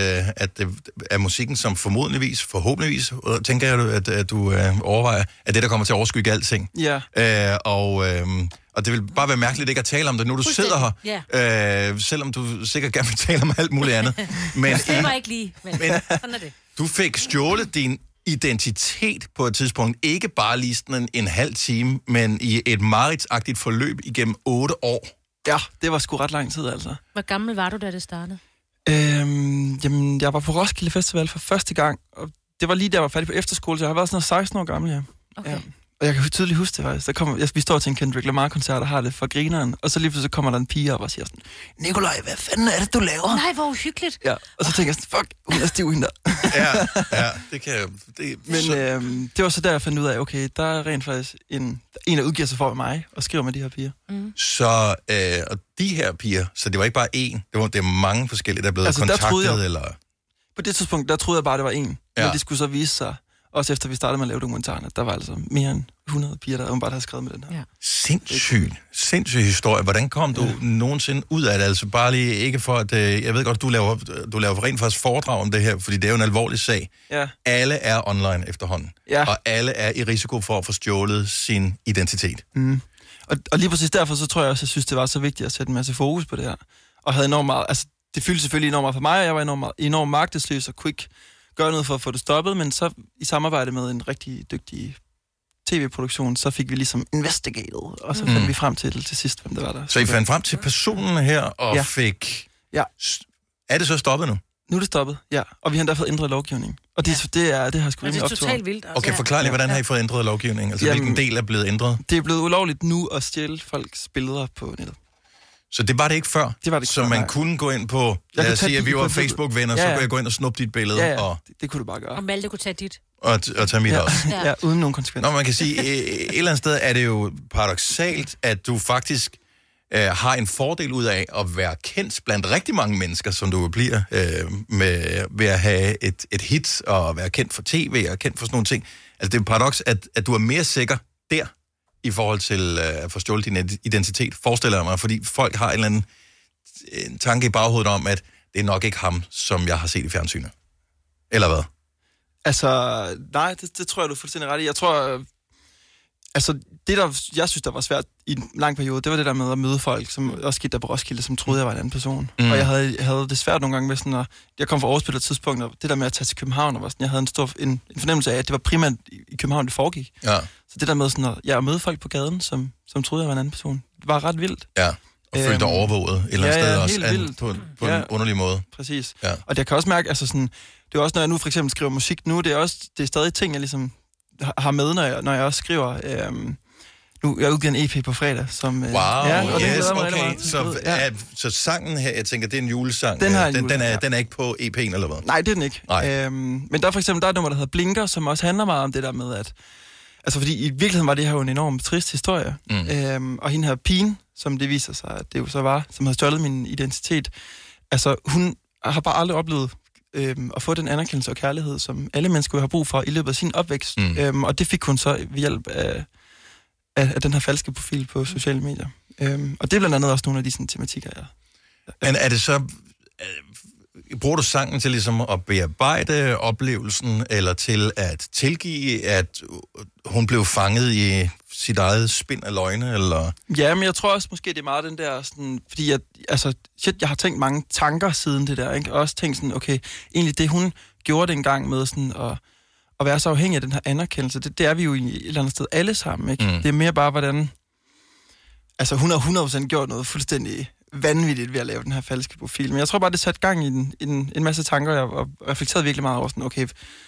at musikken, som forhåbentligvis, tænker jeg, at du overvejer, at det, der kommer til at overskygge alting. Ja. Og det vil bare være mærkeligt ikke at tale om det, nu du sidder her. Selvom du sikkert gerne vil tale om alt muligt andet. Men det var ikke lige, men sådan er det. Du fik stjålet din identitet på et tidspunkt, ikke bare lige sådan en halv time, men i et mareridtsagtigt forløb igennem 8 år. Ja, det var sgu ret lang tid, altså. Hvor gammel var du, da det startede? Jamen, jeg var på Roskilde Festival for første gang, og det var lige da jeg var færdig på efterskole, så jeg har været sådan noget 16 år gammel, ja. Okay. Ja. Og jeg kan tydeligt huske det faktisk. Vi står til en Kendrick Lamar-koncert og har det for grineren, og så lige pludselig kommer der en pige op og siger sådan, Nikolaj, hvad fanden er det, du laver? Nej, hvor uhyggeligt. Ja, og så tænker jeg sådan, fuck, hun er stiv hende der. Ja, det kan jeg... Men det var så der, jeg fandt ud af, okay, der er rent faktisk en der udgiver sig for mig og skriver med de her piger. Mm. Så, og de her piger, så det var ikke bare én, det er mange forskellige, der er blevet kontaktet, eller... På det tidspunkt, der troede jeg bare, det var én. Ja. Men det skulle så vise sig, også efter vi startede med at lave dokumentaren, at der var altså mere end 100 piger, der bare havde skrevet med den her. Ja. Sindssyg historie. Hvordan kom du nogensinde ud af det? Altså bare lige, ikke for at... Jeg ved godt, du laver rent faktisk foredrag om det her, fordi det er jo en alvorlig sag. Ja. Alle er online efterhånden. Ja. Og alle er i risiko for at få stjålet sin identitet. Mm. Og lige præcis derfor, så tror jeg også, jeg synes, det var så vigtigt at sætte en masse fokus på det her. Og havde enormt meget... Altså, det fyldte selvfølgelig enormt meget for mig, og jeg var enormt magtesløs og kunne ikke gøre noget for at få det stoppet, men så i samarbejde med en rigtig dygtig tv-produktion, så fik vi ligesom investigated, og så fandt vi frem til sidst, hvem det var der. Så I fandt frem til personen her, og fik... Ja. Er det så stoppet nu? Nu er det stoppet, ja. Og vi har endda fået ændret lovgivning. Og det har sgu rimelig optur. Det er totalt vildt. Altså. Okay, forklar lige, hvordan har I fået ændret lovgivning? Altså, hvilken del er blevet ændret? Det er blevet ulovligt nu at stjæle folks billeder på nettet. Så det var det ikke før? Det var det ikke så før, man kunne gå ind på... Lad os sige, at vi var Facebook-venner, så kunne jeg gå ind og snuppe dit billede. Ja, og... det kunne du bare gøre. Og Malte kunne tage dit. Og tage mit også. Ja, uden nogen konsekvenser. Nå, man kan sige, et eller andet sted er det jo paradoksalt, at du faktisk har en fordel ud af at være kendt blandt rigtig mange mennesker, som du bliver ved at have et hit, og være kendt for tv, og kendt for sådan nogle ting. Altså, det er jo paradoks, at du er mere sikker der, i forhold til at få stjålet din identitet, forestiller jeg mig, fordi folk har en eller anden tanke i baghovedet om, at det er nok ikke ham, som jeg har set i fjernsynet. Eller hvad? Altså, nej, det tror jeg, du er fuldstændig ret i. Jeg tror, altså, det der, jeg synes, der var svært i en lang periode, det var det der med at møde folk, som også skete der på Roskilde, som troede, jeg var en anden person. Og jeg havde det svært nogle gange med sådan, at jeg kom fra Aarhus på et tidspunkt, og det der med at tage til København, og var sådan, jeg havde en fornemmelse af, at det var primært i København, det foregik. Ja. Så det der med sådan, at møde folk på gaden, som troede, jeg var en anden person, det var ret vildt. Ja, og følte dig overvåget et eller andet sted også, på en underlig måde. Præcis. Ja. Og jeg kan også mærke, altså sådan, det er også, når jeg nu for eksempel skriver musik nu, det er stadig ting, jeg ligesom har med, når jeg også skriver... Jeg udgiver en EP på fredag, som... Wow, okay. Så sangen her, jeg tænker, det er en julesang. Den er ikke på EP'en, eller hvad? Nej, det er den ikke. Men der er for eksempel, der er et nummer, der hedder Blinker, som også handler meget om det der med, at... Altså, fordi i virkeligheden var det her jo en enormt trist historie. Og hende her pigen, som det viser sig, at det jo så var, som havde stjålet min identitet, altså, hun har bare aldrig oplevet at få den anerkendelse og kærlighed, som alle mennesker har brug for i løbet af sin opvækst. Og det fik hun så ved hjælp af den her falske profil på sociale medier. Og det er blandt andet også nogle af de sådan, tematikker, jeg... Men er det så... Bruger du sangen til ligesom at bearbejde oplevelsen, eller til at tilgive, at hun blev fanget i sit eget spind af løgne, eller... Ja, men jeg tror også måske, det er meget den der sådan... Fordi jeg har tænkt mange tanker siden det der, ikke? Og også tænkt sådan, okay, egentlig det hun gjorde dengang med sådan at være så afhængig af den her anerkendelse, det er vi jo i et eller andet sted alle sammen, ikke? Det er mere bare, hvordan... Altså, hun har 100% gjort noget fuldstændig vanvittigt ved at lave den her falske profil. Men jeg tror bare, det satte gang i en masse tanker, og reflekterede virkelig meget over sådan, okay...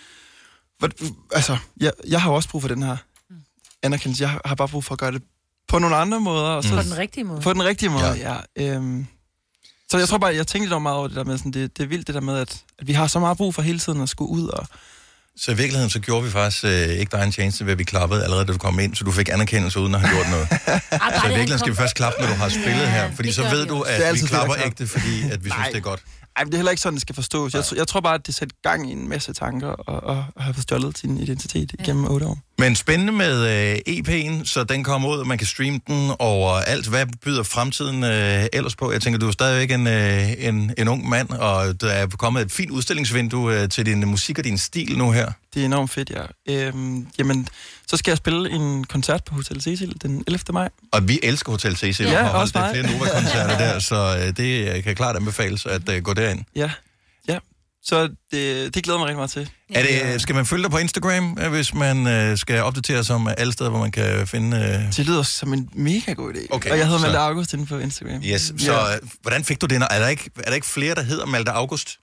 Jeg har jo også brug for den her anerkendelse. Jeg har bare brug for at gøre det på nogle andre måder. Og så, på den rigtige måde. På den rigtige måde, ja. Så jeg tror bare, jeg tænkte lidt meget over det der med, sådan, det er vildt det der med, at vi har så meget brug for hele tiden at skulle ud og... Så i virkeligheden, så gjorde vi faktisk ikke dig en tjeneste ved, at vi klappede allerede, da du kom ind, så du fik anerkendelse uden at have gjort noget. Så i virkeligheden skal vi først klappe, når du har spillet her, fordi så ved du, at vi klapper ægte, fordi at vi synes, det er godt. Ej, det er heller ikke sådan, det skal forstås. Jeg tror bare, at det sætter gang i en masse tanker og har forstjålet sin identitet igennem 8 år. Men spændende med EP'en, så den kommer ud, og man kan streame den over alt. Hvad byder fremtiden ellers på? Jeg tænker, du er stadigvæk en ung mand, og der er kommet et fint udstillingsvindue til din musik og din stil nu her. Det er enormt fedt, ja. Jamen, så skal jeg spille en koncert på Hotel Cecil den 11. maj. Og vi elsker Hotel Cecil. Ja, og har også holdt flere Nova-koncerter der, så det kan klart anbefales at gå derind. Ja. Så det glæder mig rigtig meget til. Skal man følge dig på Instagram, hvis man skal opdatere sig om alle steder, hvor man kan finde... Det lyder som en mega god idé. Okay, og jeg hedder Malte August inde på Instagram. Yes, så hvordan fik du det? Er der ikke flere, der hedder Malte August?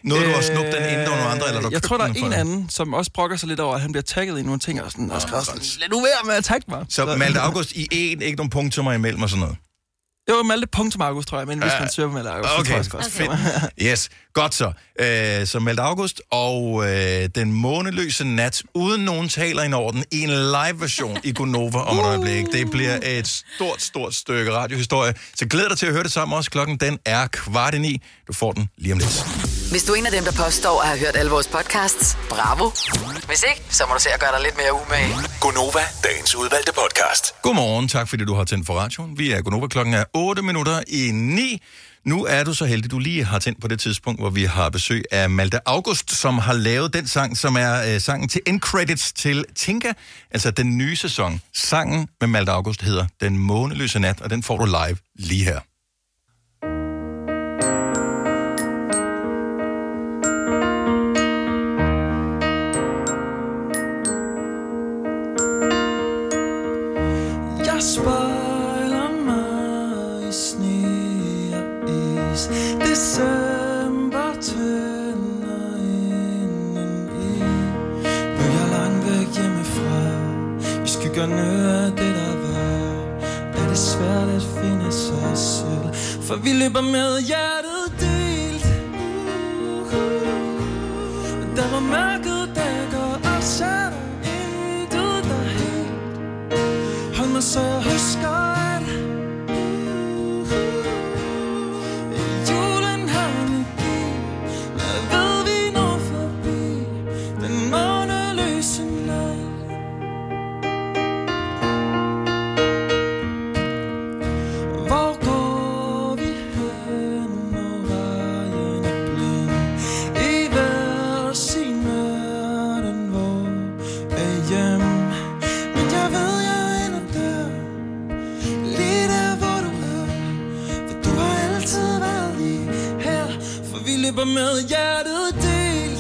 Nåede du at snuppe den, inden der var nogle andre, eller du jeg tror, der er den en anden, som også brokker sig lidt over, at han bliver tagget i nogle ting, og sådan, og skrev sådan, lad nu være med at tagge mig. Så Malte August i en, ikke nogen punktummer imellem og sådan noget? Jo, Malte punktum August, tror jeg, men hvis man søger på Malte August, okay. så tror jeg godt. Fedt. Yes, godt så. Så Malte August og den måneløse nat, uden nogen taler ind over den, i en live-version i Gonova om et øjeblik. Det bliver et stort stykke radiohistorie. Så glæder dig til at høre det sammen også. Klokken den er 8:15. Du får den lige om lidt. Hvis du er en af dem, der påstår at have hørt alle vores podcasts, bravo. Hvis ikke, så må du se at gøre dig lidt mere umage. Gonova, dagens udvalgte podcast. Godmorgen, tak fordi du har tændt for radioen. Vi er Gonova, klokken er 8:09. Nu er du så heldig, du lige har tændt på det tidspunkt, hvor vi har besøg af Malte August, som har lavet den sang, som er sangen til end credits til Tinka, altså den nye sæson. Sangen med Malte August hedder Den måneløse nat, og den får du live lige her. Jeg spejler mig i sne og is. December tænder inden i. Nu er jeg langt væk hjemmefra. I skyggerne af det der var. Er det svært at finde sig selv. For vi løber med hjertet delt. Der var mørket dækker og sætter intet der helt. Hold mig så jeg husker at julen har energi. Jeg ved vi når forbi den måneløse nat. Hvor går vi hen, når vejen er blind? I hver sin verden, hvor er hjem. Men jeg ved jeg ender der, lige der hvor du er. For du har altid været lige her. For vi løber med hjertet delt.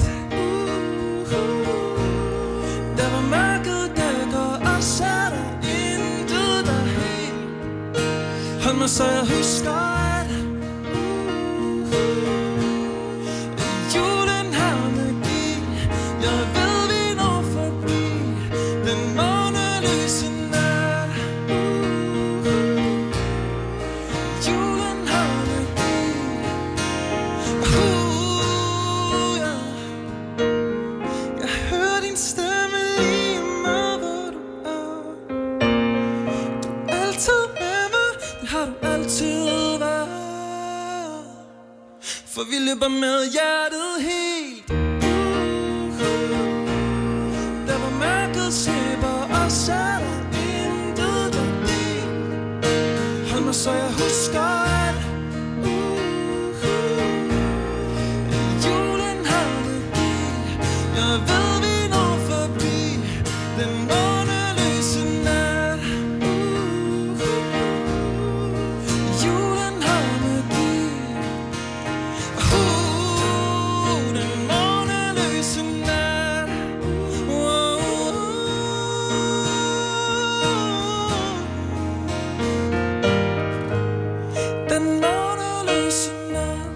Der var mørket dækker og sætter intet der helt. Hold mig så jeg husker at julen har magi. Jeg ved vi når forbi den måneløse nat. Julen har magi. Ja. Jeg hører din stemme lige meget hvor du er. Du er altid med mig, det har du altid været. For vi løber med hjertet helt. Der var mørket slipper og sætter intet der i. Hold mig så jeg husker at julen har magi. Jeg ved vi når forbi den måneløse nat. Julen har magi. Den måneløse nat. Den måneløse nat.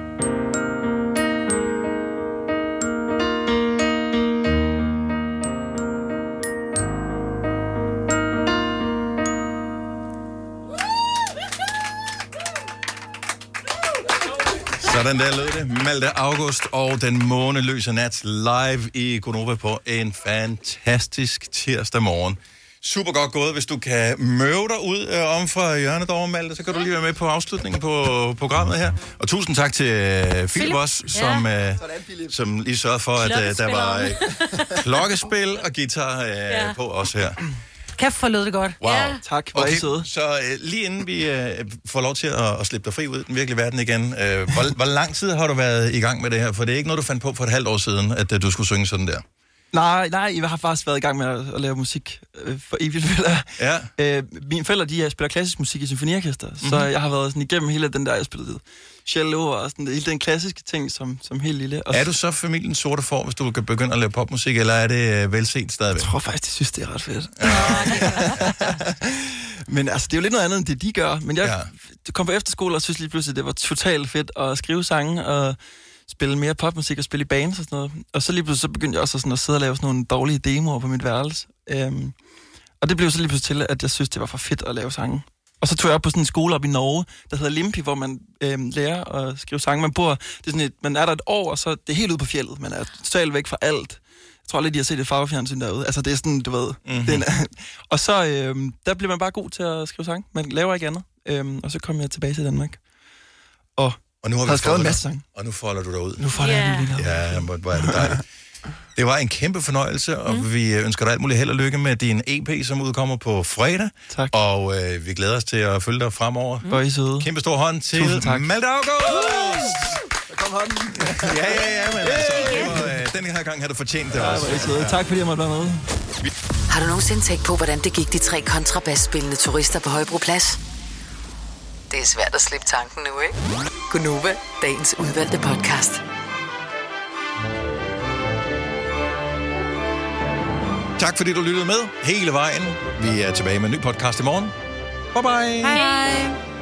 Sådan der lød det. Malte August og Den måneløse nat live i Gonova på en fantastisk tirsdag morgen. Super godt gået. Hvis du kan møve dig ud om fra hjørnet over, Malte, så kan du lige være med på afslutningen på programmet her. Og tusind tak til Philip også, som lige sørgede for, at der var klokkespil og guitar på os her. Kæft for lød det godt. Wow. Ja. Tak, hvor I søde. Så lige inden vi får lov til at slippe dig fri ud i den virkelige verden igen, hvor lang tid har du været i gang med det her? For det er ikke noget, du fandt på for et halvt år siden, at du skulle synge sådan der. Nej, jeg har faktisk været i gang med at lave musik for evigt. Ja. Mine forældre, de spiller klassisk musik i symfoniorkester, så jeg har været sådan igennem hele den der, jeg spillede cello og sådan hele den klassiske ting som helt lille. Og er du så familien sorte får, hvis du kan begynde at lave popmusik, eller er det velset stadigvæk? Jeg tror faktisk, de synes, det er ret fedt. Men altså, det er jo lidt noget andet, end det de gør. Men jeg kom på efterskole og synes lige pludselig, det var totalt fedt at skrive sange og spille mere popmusik og spille i bands og sådan noget. Og så lige pludselig så begyndte jeg også sådan at sidde og lave sådan nogle dårlige demoer på mit værelse. Og det blev så lige pludselig til, at jeg synes, det var for fedt at lave sange. Og så tog jeg op på sådan en skole op i Norge, der hedder Limpi, hvor man lærer at skrive sange. Man er der et år, og så det er helt ude på fjeldet. Man er totalt væk fra alt. Jeg tror aldrig, de har set et farvefjernsyn derude. Altså, det er sådan, du ved. Mm-hmm. Og så, der bliver man bare god til at skrive sange. Man laver ikke andet. Og så kom jeg tilbage til Danmark. Og nu har skrevet en masse sange. Og nu folder du dig ud. Nu folder jeg lige ud. Ja, hvor er det dejligt. Det var en kæmpe fornøjelse, og vi ønsker dig alt muligt held og lykke med din EP, som udkommer på fredag. Tak. Og vi glæder os til at følge dig fremover. Hvor er I søde. Kæmpe stor hånd til Malte August! Der kom hånden. Ja, men altså, den her gang har du fortjent det også. Ja. Tak fordi jeg måtte være med. Har du nogensinde tænkt på, hvordan det gik de 3 kontrabasspillende turister på Højbroplads? Det er svært at slippe tanken nu, ikke? Gunova, dagens udvalgte podcast. Tak fordi du lyttede med hele vejen. Vi er tilbage med en ny podcast i morgen. Bye bye. Hej.